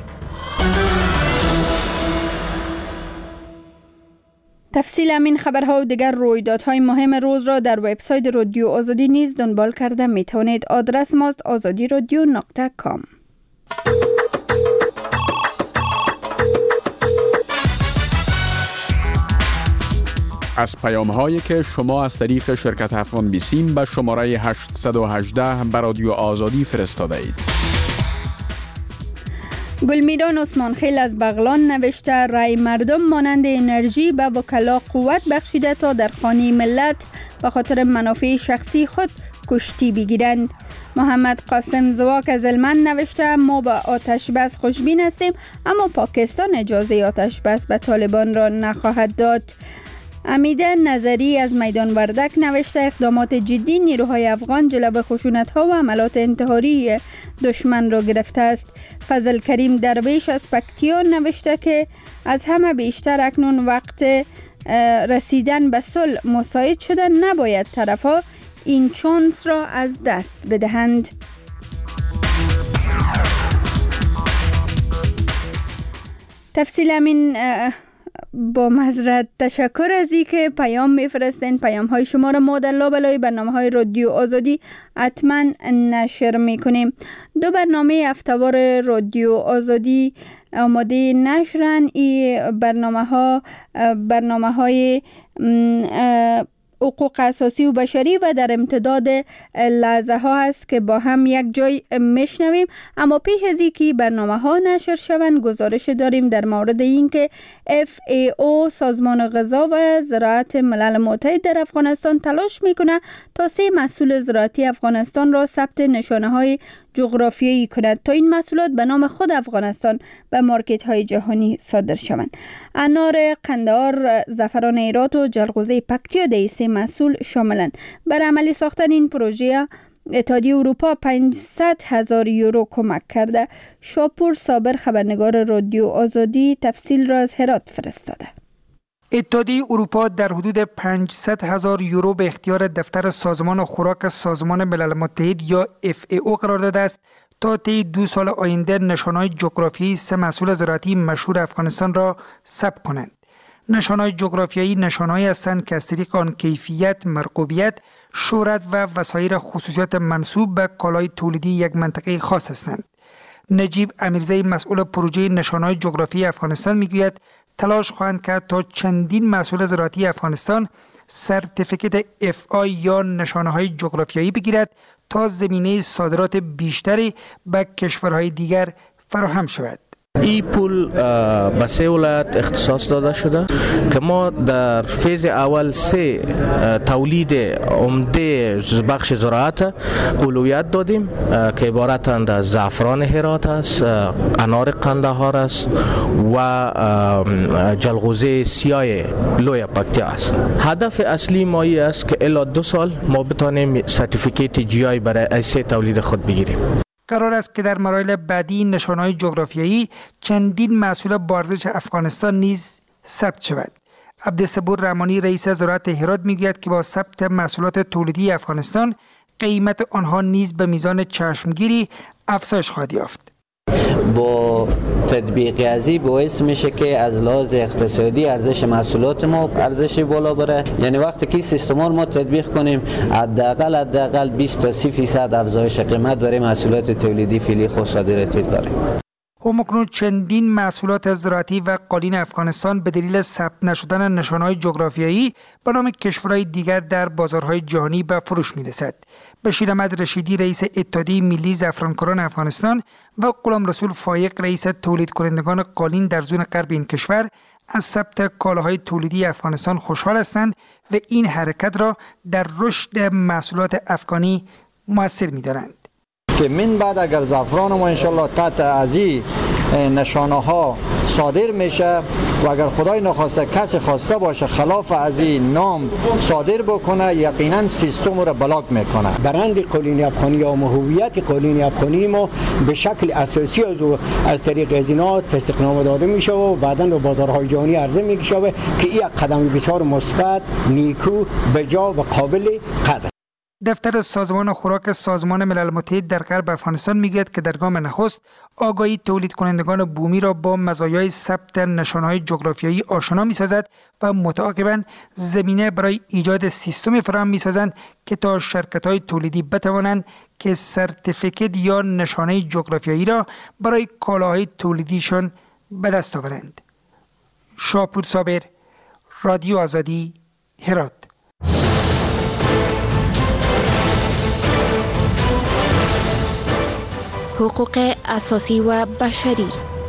تفصیل همین خبرها و دیگر رویدادهای مهم روز را در وبسایت رادیو آزادی نیز دنبال کرده می توانید. آدرس ماست آزادی رادیو نقطه کام. از پیام هایی که شما از طریق شرکت افغان بیسیم به شماره هشتصد و هجده به رادیو آزادی فرستاده اید. گلمیران عثمان خیل از بغلان نوشته رای مردم مانند انرژی به وکلا قوت بخشیده تا در خانه ملت به خاطر منافع شخصی خود کشتی بگیرند. محمد قاسم زواک از هلمند نوشته ما به آتش بس خوشبین هستیم اما پاکستان اجازه آتش بس به طالبان را نخواهد داد. امیده نظری از میدان وردک نوشته اقدامات جدی نیروهای افغان جلب خشونت‌ها و عملات انتحاری دشمن را گرفته است. فضل کریم درویش از پکتیا نوشته که از همه بیشتر اکنون وقت رسیدن به صلح مساعد شده، نباید طرف‌ها این چانس را از دست بدهند. تفصیل همین با معذرت تشکر از این که پیام میفرستین. پیام های شما را ما در لابلای برنامه های رادیو آزادی حتما نشر میکنیم. دو برنامه هفته‌وار رادیو آزادی آماده نشرن. این برنامه ها برنامه های حقوق اساسی و بشری و در امتداد لحظه ها هست که با هم یک جای میشنویم. اما پیش از اینکه برنامه ها نشر شوند گزارش داریم در مورد اینکه اف ای او سازمان غذا و زراعت ملل متحد در افغانستان تلاش میکنه تا سه محصول زراعتی افغانستان را ثبت نشانه های جغرافیایی کند تا این محصولات به نام خود افغانستان به مارکت های جهانی صادر شوند. انار قندهار، زعفران هرات و جلغوزه پکتیا در سه محصول شاملند. بر عملی ساختن این پروژه اتحادیه اروپا پانصد هزار یورو کمک کرده. شاپور صابر خبرنگار رادیو آزادی تفصیل را از هرات فرستاده. اتحادیه اروپا در حدود پانصد هزار یورو به اختیار دفتر سازمان خوراک سازمان ملل متحد یا اف ای او قرار داده است تا طی دو سال آینده نشانه‌های جغرافیایی سه محصول زراعتی مشهور افغانستان را ثبت کنند. نشانه‌های جغرافیایی نشانه‌هایی هستند که از طریق آن کیفیت، مرغوبیت، شهرت و وسایر خصوصیات منسوب به کالای تولیدی یک منطقه خاص هستند. نجیب امیرزی مسئول پروژه نشانه‌های جغرافیایی افغانستان میگوید تلاش خواهند کرد تا چندین مسئول زراعتی افغانستان سرتیفیکت اف آی یا نشانه‌های جغرافیایی بگیرد تا زمینه صادرات بیشتری به کشورهای دیگر فراهم شود. این پول به سه ولایت اختصاص داده شده که ما در فیز اول سه تولید عمده بخش زراعت اولویت دادیم که عبارتند از زعفران هرات است، انار قندهار است و جلغوزه سیاه لوی پکتیا است. هدف اصلی ما این است که الی دو سال ما بتانیم سرتیفیکیت جی آی برای سه تولید خود بگیریم. قرار است که در مراحل بعدی نشانه‌های جغرافیایی چندین محصول بارزش افغانستان نیز ثبت شود. عبدالصبور رحمانی رئیس وزارت هرات میگوید که با ثبت محصولات تولیدی افغانستان قیمت آنها نیز به میزان چشمگیری افزایش خواهد یافت. با تطبیق ازی باعث میشه که از لحاظ اقتصادی ارزش محصولات ما ارزش بالا بره. یعنی وقتی که سیستم ما تطبیق کنیم حداقل حداقل بیست تا سی درصد افزایش قیمت برای محصولات تولیدی فعلی خود صادراتی داره. همکنون چندین محصولات زراعتی و قالین افغانستان به دلیل ثبت نشدن نشانه‌های جغرافیایی به نام کشورهای دیگر در بازارهای جهانی به فروش میرسد. بشیر احمد رشیدی رئیس اتحادیه ملی زعفرانکاران افغانستان و غلام رسول فایق رئیس تولید کنندگان قالین در زون غرب این کشور از ثبت کالاهای تولیدی افغانستان خوشحال هستند و این حرکت را در رشد محصولات افغانی مؤثر می‌دانند. که من بعد اگر زعفران ما انشالله تحت از این نشانه ها صادر میشه و اگر خدای نخواسته کسی خواسته باشه خلاف از این نام صادر بکنه یقینا سیستم رو بلاک میکنه. برند قالین افغانی یا هویت قالین افغانی ما به شکل اساسی از از طریق از اینا تصدیقنامه داده میشه و بعداً به بازارهای جهانی عرضه میشه که این قدم بسیار مثبت، نیکو، بجا و قابل قدر. دفتر سازمان خوراک سازمان ملل متحد در غرب افغانستان میگوید که در گام نخست آگاهی تولید کنندگان بومی را با مزایای ثبت نشانه‌های جغرافیایی آشنا می‌سازد و متعاقباً زمینه برای ایجاد سیستم فراهم می‌سازند که تا شرکت‌های تولیدی بتوانند که سرتیفیکت یا نشانه جغرافیایی را برای کالاهای تولیدیشان به دست آورند. شاپور صابر، رادیو آزادی، هرات. حقوق اساسی و بشری.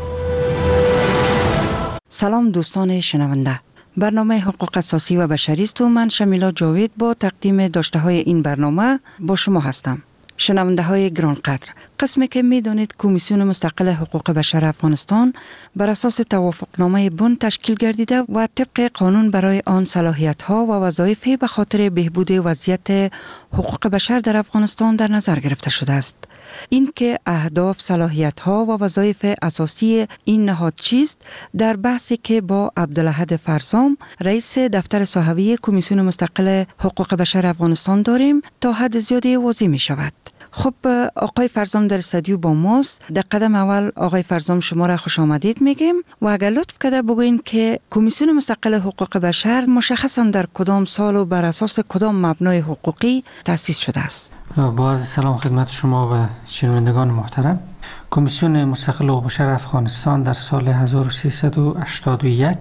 سلام دوستان شنونده. برنامه حقوق اساسی و بشری است و من شمیلا جاوید با تقدیم داشته های این برنامه با شما هستم. شنونده های گرانقدر، قسمی که می دانید کمیسیون مستقل حقوق بشر افغانستان بر اساس توافقنامه بن تشکیل گردیده و طبق قانون برای آن صلاحیت ها و وظایف به خاطر بهبود وضعیت حقوق بشر در افغانستان در نظر گرفته شده است. این که اهداف، صلاحیت ها و وظایف اساسی این نهاد چیست در بحثی که با عبدالاحد فرزام رئیس دفتر صاحبی کمیسیون مستقل حقوق بشر افغانستان داریم تا حد زیادی واضح می شود. خب آقای فرزام در استودیو با ماست. در قدم اول آقای فرزام شما را خوش آمدید میگیم و اگر لطف کرده بگوین که کمیسیون مستقل حقوق بشر مشخصا در کدام سال و بر اساس کدام مبنای حقوقی تأسیس شده است؟ با عرض سلام خدمت شما و شنوندگان محترم. کمیسیون مستقل حقوق بشر افغانستان در سال هزار و سیصد و هشتاد و یک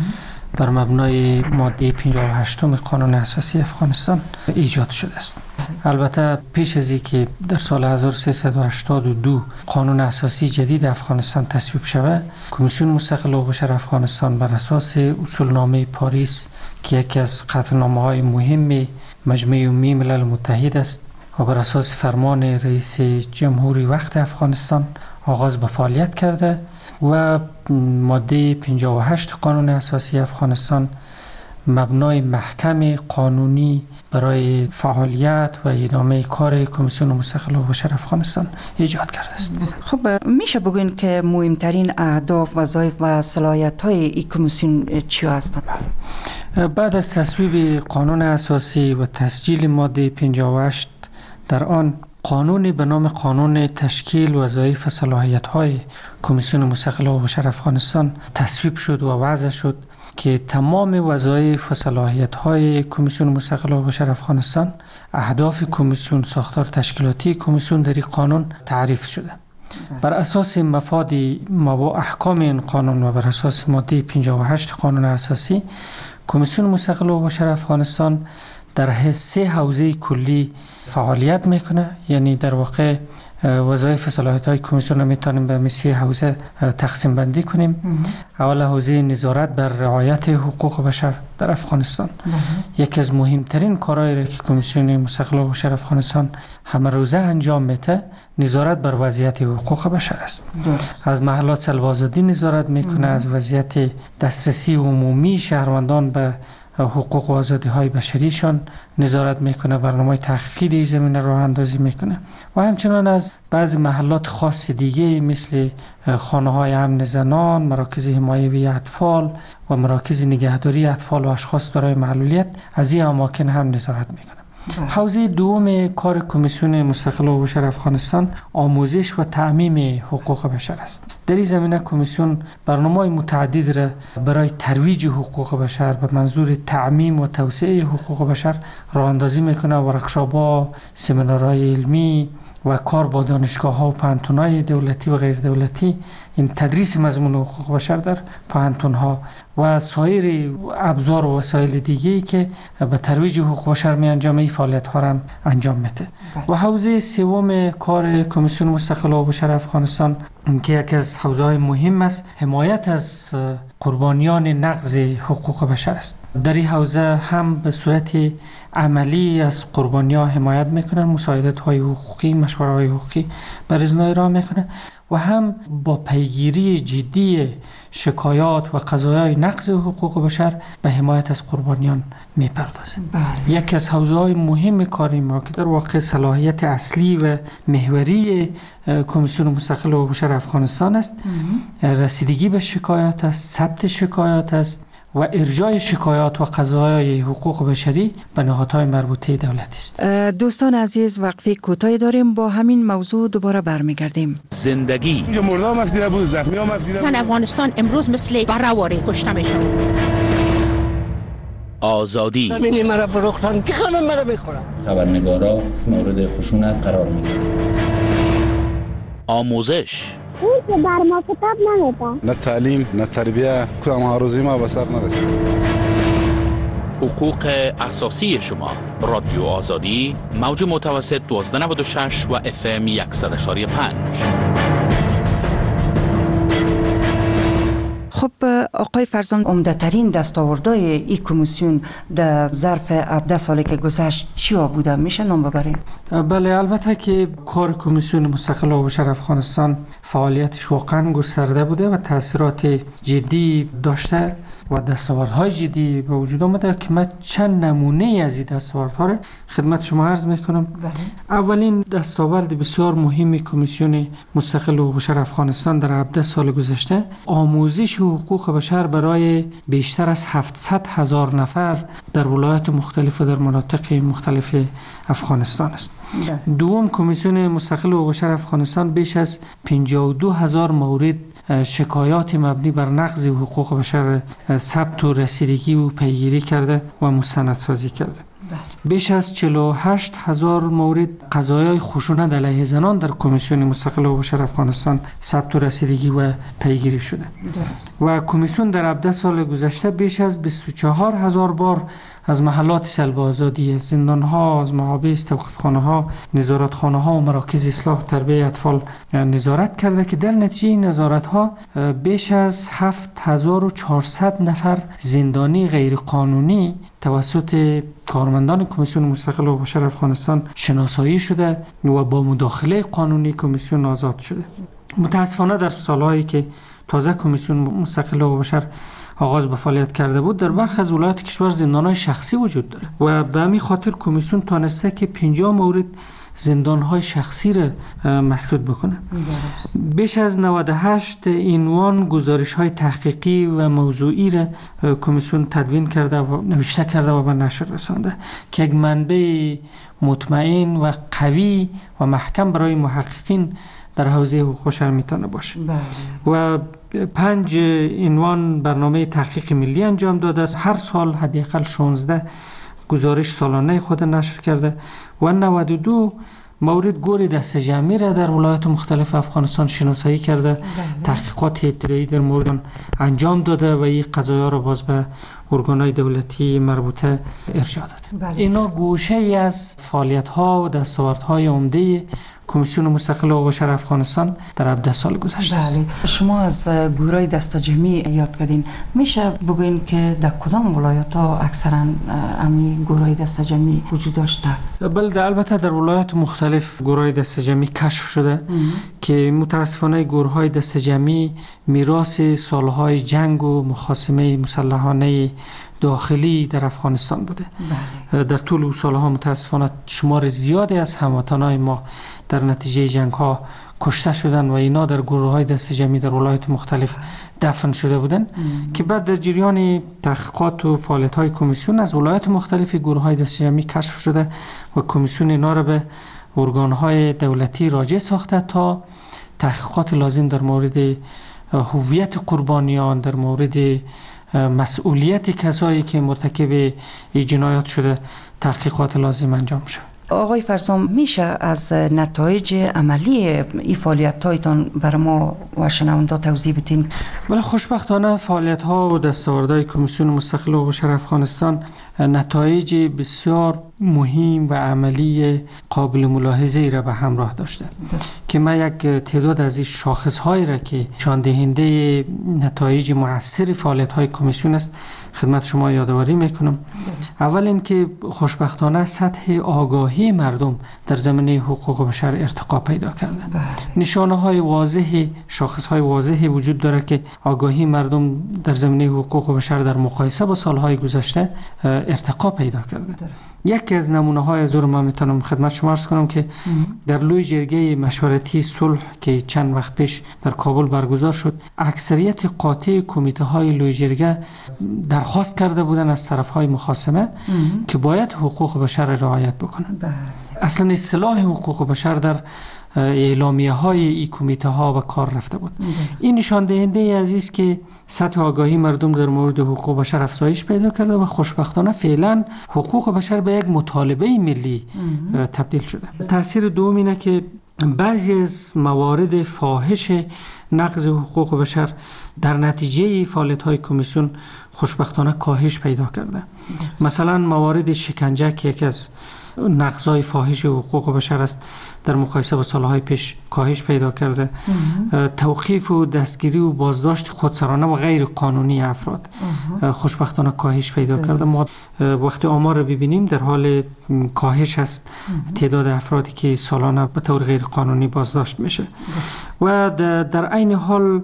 بر مبنای ماده پنجاه و هشت قانون اساسی افغانستان ایجاد شده است. البته پیش از اینکه در سال هزار و سیصد و هشتاد و دو قانون اساسی جدید افغانستان تصویب شود، کمیسیون مستقل حقوق بشر افغانستان بر اساس اصولنامه پاریس که یکی از قطعنامه‌های مهم مجمع عمومی ملل متحد است و بر اساس فرمان رئیس جمهوری وقت افغانستان آغاز به فعالیت کرده و ماده پنجاه و هشت قانون اساسی افغانستان مبنای محکم قانونی برای فعالیت و ادامه کار کمیسیون مستقل حقوق بشر افغانستان ایجاد کرده است. خب میشه بگوین که مهمترین اهداف، وظایف و صلاحیت‌های این کمیسیون چی هستند؟ بعد از تصویب قانون اساسی و تسجیل ماده پنجاه و هشت در آن قانونی به نام قانون تشکیل وظایف و صلاحیت‌های کمیسیون مستقل حقوق بشر افغانستان تصویب شد و وضع شد که تمام وظایف و صلاحیت‌های کمیسیون مستقل حقوق بشر افغانستان، اهداف کمیسیون، ساختار تشکیلاتی کمیسیون در این قانون تعریف شده. بر اساس مفاد ما با احکام این قانون و بر اساس ماده پنجاه و هشت قانون اساسی، کمیسیون مستقل حقوق بشر افغانستان در سه حوزه کلی فعالیت میکنه. یعنی در واقع وظایف صلاحیت های کمیسیون رو میتونیم به سه حوزه تقسیم بندی کنیم. اول حوزه نظارت بر رعایت حقوق بشر در افغانستان. یکی از مهمترین کارهایی که کمیسیون مستقل حقوق بشر افغانستان همه روزه انجام میده نظارت بر وضعیت حقوق بشر است. از محلات سلوازدی نظارت میکنه، از وضعیت دسترسی عمومی شهروندان به حقوق و آزادی های بشریشان نظارت میکنه، برنامه تحقیقی در زمینه راه اندازی میکنه و همچنان از بعضی محلات خاص دیگه مثل خانه های امن زنان، مراکز حمایوی اطفال و مراکز نگهداری اطفال و اشخاص دارای معلولیت از این اماکن هم نظارت میکنه. حوزه دوم کار کمیسیون مستقل حقوق بشر افغانستان آموزش و تعمیم حقوق بشر است. در این زمینه کمیسیون برنامه‌های متعدد را برای ترویج حقوق بشر به منظور تعمیم و توسعه حقوق بشر راه اندازی میکنه. ورکشاپ‌ها، سمینارهای علمی و کار با دانشگاه‌ها و پانتون‌های دولتی و غیر دولتی، این تدریس مضمون حقوق بشر در پانتون‌ها و سایر ابزار و وسایل دیگه‌ای که به ترویج حقوق بشر می انجامه، این فعالیت‌ها را انجام میده. و حوزه سوم کار کمیسیون مستقل حقوق بشر افغانستان که یکی از حوزه‌های مهم است، حمایت از قربانیان نقض حقوق بشر است. در این حوزه هم به صورت عملی از قربانیان حمایت میکنن، مساعدت‌های حقوقی، مشوره‌های حقوقی بر ازنای را میکنه و هم با پیگیری جدی شکایات و قضایای نقض حقوق بشر به حمایت از قربانیان میپردازه. یکی از حوزه‌های مهم کاری ما که در واقع صلاحیت اصلی و محوری کمیسیون مستقل حقوق بشر افغانستان است، رسیدگی به شکایات است، ثبت شکایات است و ارجاع شکایات و قضایای حقوق بشری به نهادهای مربوطه دولتی است. دوستان عزیز، وقفه کوتاهی داریم، با همین موضوع دوباره برمیگردیم. زندگی اینجا مرده هم افزیده بود، زخمی هم افزیده بود. زن افغانستان امروز مثل بره‌واره کشته میشه. آزادی زمینی مرا فروختن که خانم مرا میخورن. خبرنگارا مورد خشونت قرار میگیرن. آموزش اون که بر ما کتاب نمیده. نه تعلیم، نه تربیه، کدام هروزی ما به سر نرسید. حقوق اساسی شما. رادیو آزادی، موج متوسط دوازده نود و شش و اف ام صد و یک و پنج. خب آقای فرزند، عمده ترین دستاوردهای این کمیسیون در ظرف هفده سالی که گذشت چیا بوده؟ میشه نام ببریم؟ بله، البته که کار کمیسیون مستقل حقوق بشر افغانستان فعالیتش واقعا گسترده بوده و تاثیرات جدی داشته و دستاوردهای جدی به وجود آمده که من چند نمونه از این دستاوردها را خدمت شما عرض میکنم. بله. اولین دستاورد بسیار مهم کمیسیون مستقل حقوق بشر افغانستان در هفده سال گذشته آموزش حقوق بشر برای بیشتر از هفتصد هزار نفر در ولایات مختلف و در مناطق مختلف افغانستان است. ده. دوم، کمیسیون مستقل حقوق بشر افغانستان بیش از پنجاه و دو هزار مورد شکایات مبنی بر نقض حقوق بشر ثبت و رسیدگی و پیگیری کرده و مستندسازی کرده. بیش از چهل و هشت هزار مورد قضایای خشونت علیه زنان در کمیسیون مستقل حقوق بشر افغانستان ثبت و رسیدگی و پیگیری شده. و کمیسیون در هفده سال گذشته بیش از بیست و چهار هزار بار از محلات سلب آزادی، زندان‌ها، از محابس، توقیف‌خانه‌ها، نظارتخانه‌ها و مراکز اصلاح و تربیت اطفال نظارت کرده که در نتیجه این نظارت‌ها بیش از هفت هزار و چهارصد نفر زندانی غیرقانونی توسط کارمندان کمیسیون مستقل حقوق بشر افغانستان شناسایی شده و با مداخله قانونی کمیسیون آزاد شده. متاسفانه در سالهایی که تازه کمیسیون مستقل حقوق بشر آغاز به فعالیت کرده بود، در برخی از ولایات کشور زندان‌های شخصی وجود داره و به همین خاطر کمیسیون تانسته که پنجاه مورد زندان‌های شخصی را مسدود بکنه. بیش از نود و هشت عنوان گزارش‌های تحقیقی و موضوعی را کمیسیون تدوین کرده و نوشته کرده و به نشر رسانده که یک منبع مطمئن و قوی و محکم برای محققین در حوزه حقوق بشر میتونه باشه. بله. و پنج عنوان برنامه تحقیق ملی انجام داده است. هر سال حداقل شانزده گزارش سالانه خود نشر کرده و نود و دو مورد گور دست جمعی را در ولایات مختلف افغانستان شناسایی کرده، تحقیقات ابتدایی در مورد آن انجام داده و این قضایا را باز به ارگان‌های دولتی مربوطه ارجاع داده. اینا گوشه ای از فعالیت‌ها و دستاوردهای عمده کمیسیون مستقل حقوق بشر افغانستان در هفده سال گذشته است. بله. شما از گروهای دست جمعی یاد کردین، میشه بگوین که در کدام ولایت ها اکثرا امی گروهای دست جمعی وجود داشته؟ بله، البته در ولایات مختلف گروهای دست جمعی کشف شده ام. که متاسفانه گروهای دست جمعی میراث سالهای جنگ و مخاصمه مسلحانه داخلی در افغانستان بوده. بله. در طول اون سالها متاسفانه شمار زیادی از هموطنان ما در نتیجه جنگ ها کشته شدن و اینا در گروه های دست جمعی در ولایات مختلف دفن شده بودن که بعد در جریان تحقیقات و فعالیت های کمیسیون از ولایات مختلف گروه های دست جمعی کشف شده و کمیسیون اینا را به ارگان های دولتی راجع ساخته تا تحقیقات لازم در مورد هویت قربانیان، در مورد مسئولیت کسایی که مرتکب این جنایات شده تحقیقات لازم انجام شد. آقای فرزام، میشه از نتایج عملی این فعالیت‌هایتان بر ما و شنونده توضیح بدین؟ بله، خوشبختانه فعالیت‌ها و دستاوردهای کمیسیون مستقل حقوق بشر افغانستان نتایج بسیار مهم و عملی قابل ملاحظه‌ای را به همراه داشته که من یک تعداد از این شاخص‌هایی را که نشان دهنده نتایج مؤثر فعالیت‌های کمیسیون است خدمت شما یادآوری میکنم. اول اینکه خوشبختانه سطح آگاهی مردم در زمینه حقوق بشر ارتقا پیدا کرده. نشانه‌های واضح، شاخص‌های واضحی وجود داره که آگاهی مردم در زمینه حقوق بشر در مقایسه با سالهای گذشته ارتقا پیدا کرده. یکی از نمونه‌های از من میتونم خدمت شما عرض کنم که در لوی جرگه مشورتی صلح که چند وقت پیش در کابل برگزار شد، اکثریت قاطع کمیته‌های لوی جرگه درخواست کرده بودن از طرف‌های مخاصمه که باید حقوق بشر رعایت بکنند. اصلا اصطلاح حقوق بشر در اعلامیه های این کمیته ها و کار رفته بود. این نشان دهنده عزیز که سطح آگاهی مردم در مورد حقوق بشر افزایش پیدا کرده و خوشبختانه فعلا حقوق بشر به یک مطالبه ملی تبدیل شده. تاثیر دوم اینه که بعضی از موارد فاحش نقض حقوق بشر در نتیجه فعالیت‌های کمیسیون خوشبختانه کاهش پیدا کرده. مثلا موارد شکنجه که یکی از نقض‌های فاحش حقوق بشر است در مقایسه با سالهای پیش کاهش پیدا کرده. توقیف و دستگیری و بازداشت خودسرانه و غیر قانونی افراد خوشبختانه کاهش پیدا کرده. ما وقتی آمار رو ببینیم در حال کاهش است تعداد افرادی که سالانه به طور غیر قانونی بازداشت میشه و در عین حال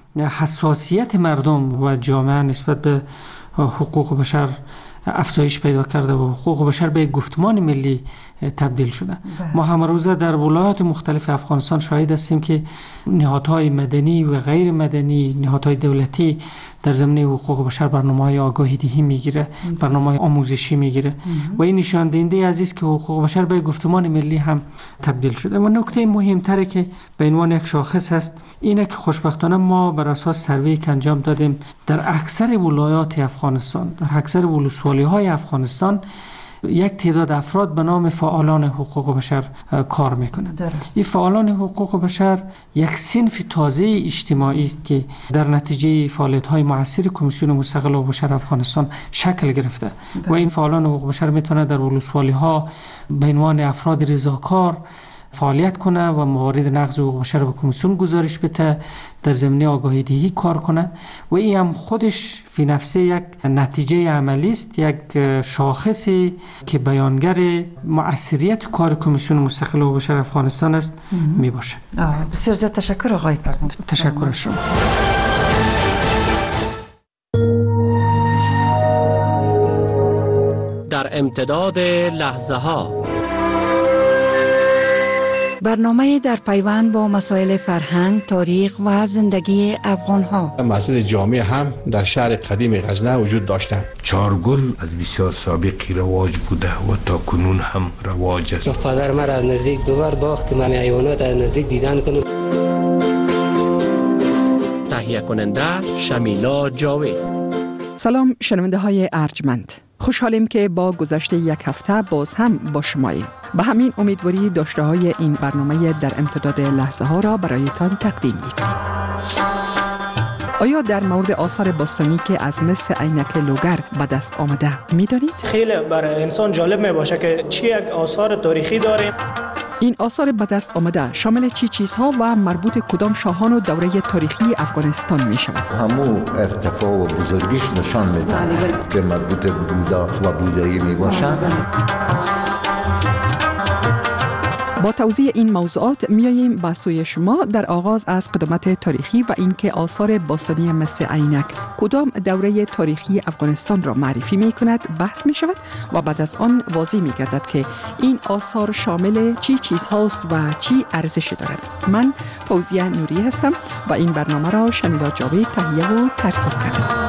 حساسیت مردم و جامعه نسبت به حقوق بشر افزایش پیدا کرده و حقوق بشر به گفتمان ملی تبدیل شده. ما هم روزه در ولایات مختلف افغانستان شاهد هستیم که نهادهای مدنی و غیر مدنی، نهادهای دولتی در زمینه حقوق بشر برنامه‌های آگاهی دهی میگیره، برنامه‌های آموزشی میگیره و این نشان دهنده عزیز که حقوق بشر به گفتمان ملی هم تبدیل شده. و نکته مهمتره که به عنوان یک شاخص هست اینه که خوشبختانه ما بر اساس سروی که انجام دادیم در اکثر ولایات افغانستان، در اکثر ولسوالی‌های افغانستان یک تعداد افراد به نام فعالان حقوق بشر کار میکنند. این فعالان حقوق بشر یک صنف تازه اجتماعی است که در نتیجه فعالیت‌های مؤثر کمیسیون مستقل حقوق بشر افغانستان شکل گرفته و این فعالان حقوق بشر میتونه در ولسوالی‌ها به عنوان افراد رضاکار فعالیت کنه و موارد نقض حقوق بشر به کمیسیون گزارش بده، در زمینه آگاهی دهی کار کنه و این هم خودش فی نفسه یک نتیجه عملی است، یک شاخصی که بیانگر مؤثریت کار کمیسیون مستقل حقوق بشر افغانستان است می باشه. بسیار زیاد تشکر آقای فرزام. تشکر از شما. در امتداد لحظه ها برنامه در پیوند با مسائل فرهنگ، تاریخ و زندگی افغان‌ها. مسجد جامع هم در شهر قدیم غزنه وجود داشتند. چارگل از بسیار سابقی رواج بوده و تا کنون هم رواج است. پدر من از نزدیک دوبار باخت که من حیوانات از نزدیک دیدن کنم. تهیه کننده شمیلا جاوید. سلام شنونده های ارجمند، خوشحالیم که با گذشت یک هفته باز هم با شماییم. به همین امیدواری داشته های این برنامه در امتداد لحظه ها را برایتان تقدیم می‌کنیم. آیا در مورد آثار باستانی که از مس عینک لوگر به دست آمده می‌دانید؟ خیلی برای انسان جالب می‌باشه که چی یک آثار تاریخی داریم. این آثار به دست آمده شامل چی چیزها و مربوط کدام شاهان و دوره تاریخی افغانستان می شود؟ همو ارتفاع و بزرگیش نشان میده که مربوط به بودا و بودایی می باشند. با توضیح این موضوعات میاییم به سوی شما در آغاز از قدمت تاریخی و اینکه آثار باستانی مس عینک کدام دوره تاریخی افغانستان را معرفی می کند بحث می شود و بعد از آن واضح می گردد که این آثار شامل چی چیزهاست و چی ارزشی دارد. من فوزیه نوری هستم و این برنامه را شمیلا جاوید تهیه و ترتیب کردم.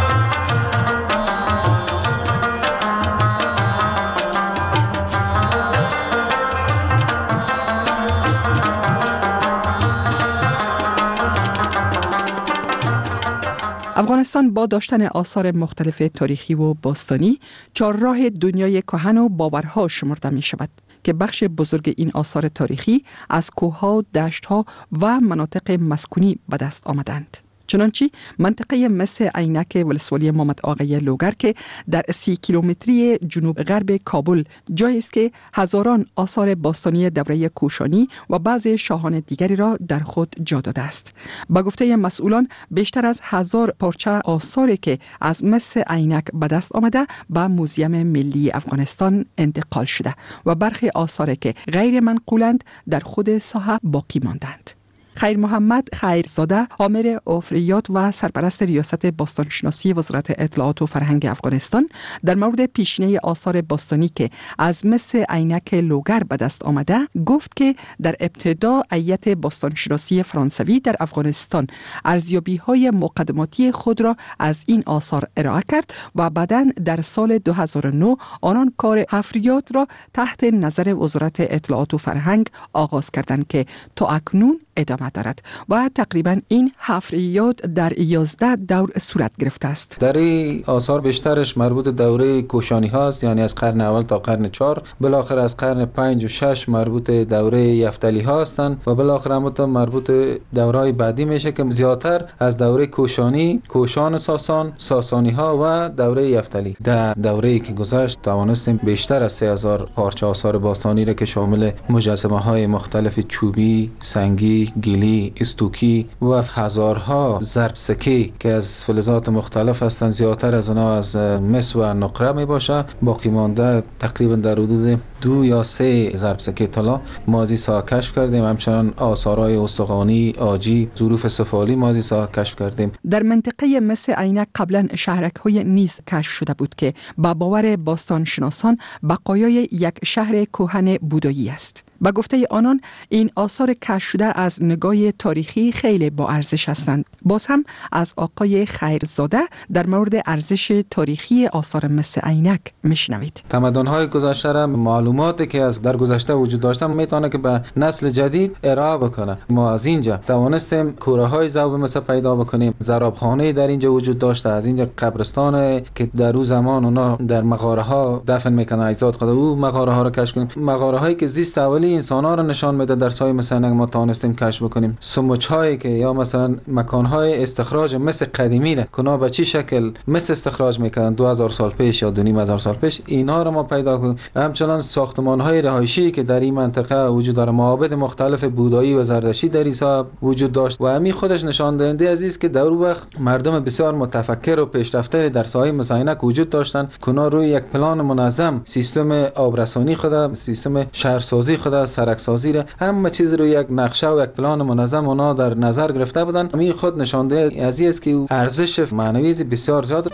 افغانستان با داشتن آثار مختلف تاریخی و باستانی چهارراه دنیای کهن و باورها شمرده می شود که بخش بزرگ این آثار تاریخی از کوه‌ها، دشت‌ها و مناطق مسکونی به دست آمدند. چنانچه منطقه مس عینک ولسوالی محمد آقای لوگر که در سی کیلومتری جنوب غرب کابل جایی است که هزاران آثار باستانی دوره کوشانی و بعض شاهان دیگری را در خود جا داده است. با گفته مسئولان بیشتر از هزار پارچه آثاری که از مس عینک به دست آمده به موزیم ملی افغانستان انتقال شده و برخی آثاری که غیر منقولند در خود ساحه باقی ماندند. خیر محمد خیرزاده، آمر افریات و سرپرست ریاست باستانشناسی وزارت اطلاعات و فرهنگ افغانستان در مورد پیشینه آثار باستانی که از مس عینک لوگر به دست آمده گفت که در ابتدا هیئت باستانشناسی فرانسوی در افغانستان ارزیابی‌های مقدماتی خود را از این آثار ارائه کرد و بعداً در سال دو هزار و نه آنان کار حفریات را تحت نظر وزارت اطلاعات و فرهنگ آغاز کردند که تا اکنون ادامه دارد و تقریبا این حفریات در یازده دور صورت گرفته است. در این آثار بیشترش مربوط دوره کوشانی هاست، یعنی از قرن اول تا قرن چهار، بالاخره از قرن پنج و شش مربوط دوره یفتلی هستند و بالاخره هم مربوط دورهای بعدی میشه که زیادتر از دوره کوشانی، کوشان و ساسان، ساسانی ها و دوره یفتلی. در دوره‌ای که گذشت توانستیم بیشتر از سه هزار پارچه آثار باستانی را که شامل مجسمه های مختلف چوبی، سنگی، گلی، استوکی و هزارها ضرب سکه که از فلزات مختلف هستند، زیادتر از آنها از مس و نقره می باشه. باقی مانده تقریبا در حدود دو یا سه ضرب سکه طلا ما از این ساحه کشف کردیم. همچنان آثارهای استخوانی، عاجی، ظروف سفالی ما از این ساحه کشف کردیم. در منطقه مس عینک قبلا شهرک‌های نیز کشف شده بود که با باور باستانشناسان بقایای یک شهر کهن بودایی است. با گفته آنان این آثار کشف شده از نگاه تاریخی خیلی با ارزش هستند. باز هم از آقای خیرزاده در مورد ارزش تاریخی آثار مس عینک میشنوید. تمدن‌های گذشته را معلوماتی که از در گذشته وجود داشته میتونه که به نسل جدید ارائه بکنه. ما از اینجا توانستیم کوره‌های ذوب مس پیدا بکنیم، زرابخانه در اینجا وجود داشته، از اینجا قبرستان که در روز زمان اونا در مغاره‌ها دفن میکنن اجساد خود او مغاره‌ها را کشف کنیم. مغاره‌هایی که زیست اولی انسان‌ها را نشان میده در سایه مس عینک ما توانستیم کشف بکنیم. سموچ‌هایی که یا مثلا مکان‌های استخراج مس قدیمی را کنا به چه شکل مس استخراج میکردن دو هزار سال پیش یا دو نیم هزار سال پیش، اینا را ما پیدا کنیم. همچنان ساختمان‌های رهایشی که در این منطقه وجود داره، معابد مختلف بودایی و زردشتی در این وجود داشت و همین خودش نشان دهنده از است که در اون وقت مردم بسیار متفکر و پیشرفته در سایه مس عینک وجود داشتن. کنا روی یک پلان منظم سیستم آبرسانی خود، سیستم شهرسازی خود، سرکسازی را، همه چیز رو یک نقشه و یک پلان منظم اونا در نظر گرفته بودن. همین خود نشانده از است که ارزش معنوی بسیار زیاد.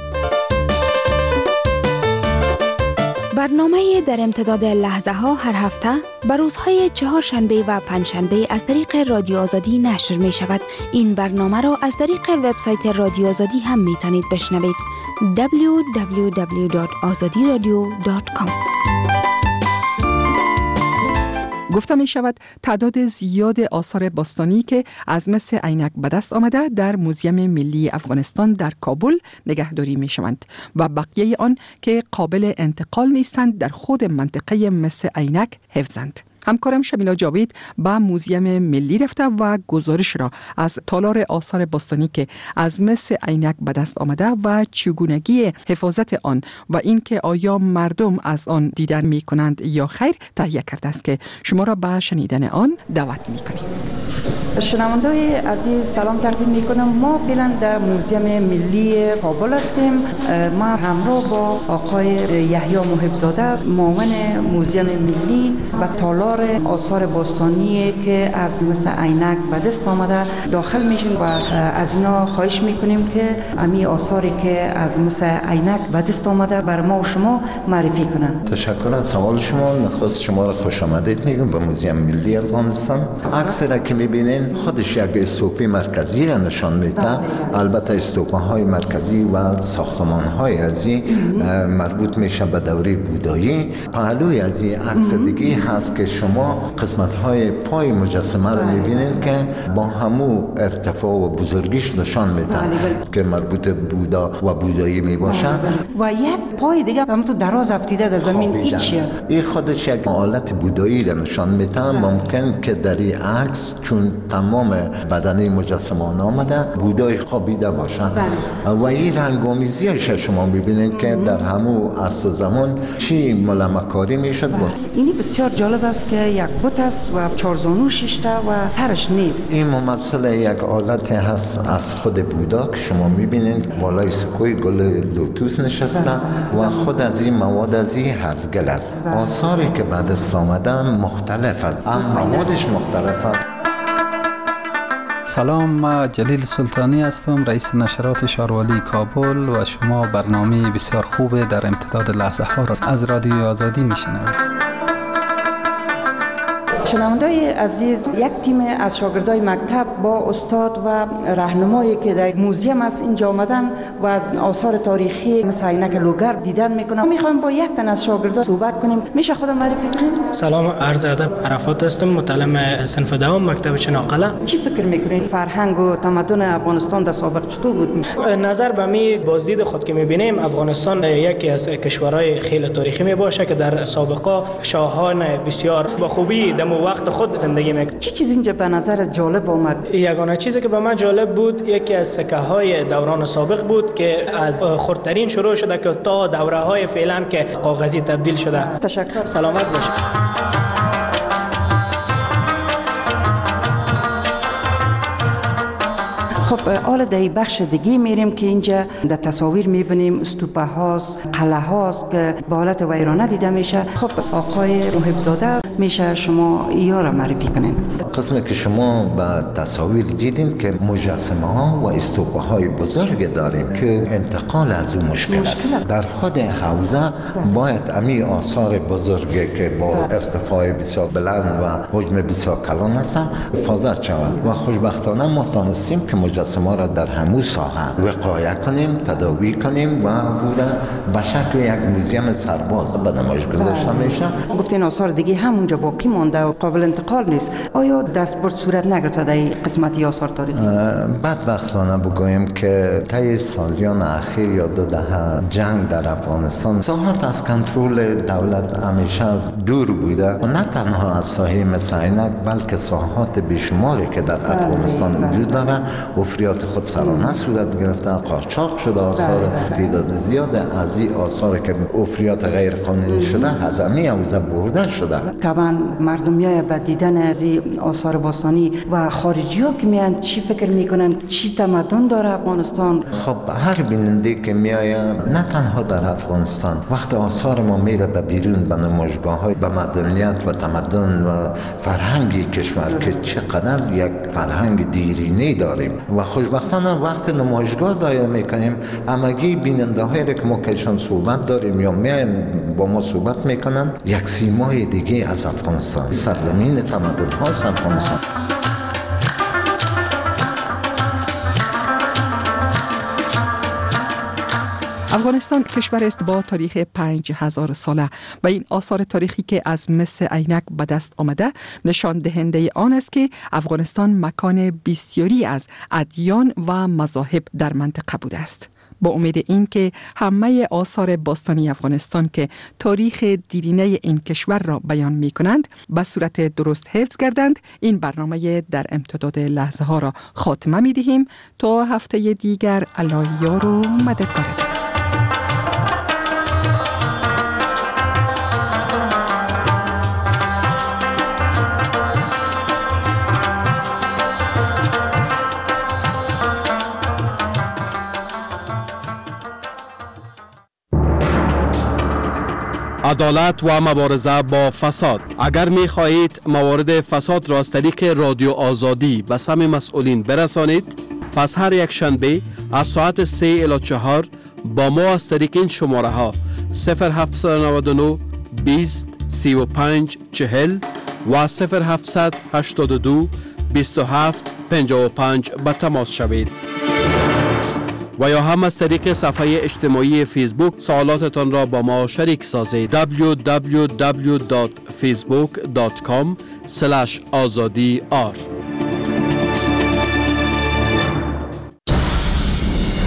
برنامه در امتداد لحظه ها هر هفته بر روزهای چهارشنبه و پنجشنبه از طریق رادیو آزادی نشر می شود. این برنامه را از طریق وبسایت رادیو آزادی هم می توانید بشنوید. دبلیو دبلیو دبلیو دات آزادی رادیو دات کام. گفته می شود تعداد زیاد آثار باستانی که از مس عینک به دست آمده در موزیم ملی افغانستان در کابل نگهداری می شوند و بقیه آن که قابل انتقال نیستند در خود منطقه مس عینک حفظند. همکارم شمیلا جاوید به موزیم ملی رفته و گزارش را از تالار آثار باستانی که از مس عینک به دست آمده و چگونگی حفاظت آن و اینکه آیا مردم از آن دیدن می کنند یا خیر تهیه کرده است که شما را به شنیدن آن دعوت می کنیم. شنونده‌های عزیز سلام تقدیم می‌کنم. ما فعلا در موزیم ملی کابل هستیم. ما همراه با آقای یحیی محب‌زاده معاون موزیم ملی و تالار آثار باستانی که از مس عینک به دست آمده داخل میشیم و از اینا خواهش میکنیم که امی آثاری که از مس عینک به دست آمده بر ما و شما معرفی کنند. تشکر از سوال شما. نخست شما را خوش آمدید میگم به موزیم ملی افغانستان. عکس را که میبینین خودش یک استوپی مرکزی را نشان میده. البته استوپاهای مرکزی و ساختمانهای از این مربوط میشه به دوره بودایی. پهلوی از این عکس دیگه هست که شما قسمت‌های پای مجسمه را می‌بینید که با همو ارتفاع و بزرگیش نشان میده که مربوط بودا و بودایی میباشه. و یک پای دیگه هم تو دراز افتیده در زمین هیچی است. این خودش یک حالت بودایی را نشان میده. ممکن که در این عکس چون تمام بدنه مجسمه آمده بودای خوابیده باشه و این رنگ‌آمیزیش شما می‌بینید که در همو عصر زمان چی ملمکاری میشد. اینی بسیار جالب است که یک بت است و چهار زانو ششته و سرش نیست. این ممثل یک آلت هست از خود بودا که شما می‌بینید بالای سکوی گل لوتوس نشسته و خود از این مواد از این هزگل است. آثاری که بعد از آمدن مختلف است، اما موادش مختلف است. سلام، ما جلیل سلطانی هستم، رئیس نشرات شاروالی کابل و شما برنامه بسیار خوب در امتداد لحظه ها را از رادیو آزادی میشنوید. شنونده‌های عزیز، یک تیم از شاگردای مکتب با استاد و راهنمایی که در موزیم است اینجا آمدن و از آثار تاریخی مثل عینک لوگر دیدن میکنم. میخوایم با یک تن از شاگردا صحبت کنیم. میشه خودم معرفی کنید؟ سلام، عرض ادب، عرفات هستم، متعلم صنف دوم مکتب چناقله. چی فکر میکنید فرهنگ و تمدن افغانستان در سابق چطور بود؟ نظر به می بازدید خود که میبینیم افغانستان یکی از کشورهای خیلی تاریخی میباشه که در سابقه شاهان بسیار با خوبی دم وقت خود زندگی میکنه. چی چیز اینجا به نظر جالب آمد؟ یگانه چیزی که به من جالب بود یکی از سکه های دوران سابق بود که از خردترین شروع شده که تا دوره های فعلا که کاغذی تبدیل شده. تشکر. سلامت باشید. خب حالا در بخش دیگه میریم که اینجا در تصاویر میبینیم استوپه هاست، قلعه هاست که به حالت ویرانه دیده میشه. خب آقای محب‌زاده میشه شما یا را معرفی کنین؟ قسمی که شما به تصاویر دیدین که مجسمه ها و استوپه های بزرگ داریم که انتقال از اون مشکل, مشکل است. است در خود حوزه باید امی آثار بزرگی که با ارتفاع بسیار بلند و حجم بسیار کلان هستن حفاظت شود و خوشبختانه ما تانستیم که مجسمه را در همون ساحه وقایع کنیم، تداوی کنیم و او را به شکل یک موزیم سرباز به نمایش گذاشته میشه. گفتین آثار دیگه هم اونجا باقی مانده و قابل انتقال نیست. آیا دستبرد صورت نگرفته در قسمتی آثار تاریخی؟ بدبختانه بگوییم که طی سالیان اخیر یا دو دهه جنگ در افغانستان ساحات از کنترل دولت همیشه دور بوده و نه تنها از ساحه مثل عینک بلکه ساحات بیشماری که در افغانستان وجود داره افریات خود سرانه صورت گرفته، قاچاق شده آثار. تعداد زیاد از این آثار که افریات غیر قانونی شده از همین حوزه برده شده. طبعا مردمیای به دیدن از این آثار باستانی و خارجی ها که میان چی فکر میکنن؟ چی تمدن داره افغانستان؟ خب هر بیننده که میایه نه تنها در افغانستان وقت آثار ما میره به بیرون به نمایشگاه های به مدنیت و تمدن و فرهنگی کشور که چقدر یک فرهنگ دیرینه داریم و خوشبختانه وقت نمایشگاه دایر میکنیم همگی بیننده هایی که ما کشان صحبت داریم یا میاین با ما صحبت میکنن یک سیمای دیگه از افغانستان، سرزمین تمدن ها افغانستان. افغانستان کشور است با تاریخ پنج هزار ساله و این آثار تاریخی که از مس عینک به دست آمده نشان دهنده آن است که افغانستان مکان بسیاری از ادیان و مذاهب در منطقه بوده است. با امید این که همه آثار باستانی افغانستان که تاریخ دیرینه این کشور را بیان می کنند به صورت درست حفظ گردند، این برنامه در امتداد لحظه ها را خاتمه می دهیم تا هفته دیگر. الله یار و مددگارتان. عدالت و مبارزه با فساد. اگر می خواهید موارد فساد را از طریق رادیو آزادی به سمع مسئولین برسانید، پس هر یک شنبه از ساعت سه الی چهار با ما از طریق این شماره ها صفر هفت نه نه بیست سی و پنج چهل و صفر هفت هشت دو بیست و هفت پنجاه و پنج به تماس شوید. و یا هم از طریق صفحه اجتماعی فیسبوک سوالاتتان را با ما شریک سازید. دبلیو دبلیو دبلیو دات فیسبوک دات کام اسلش آزادی آر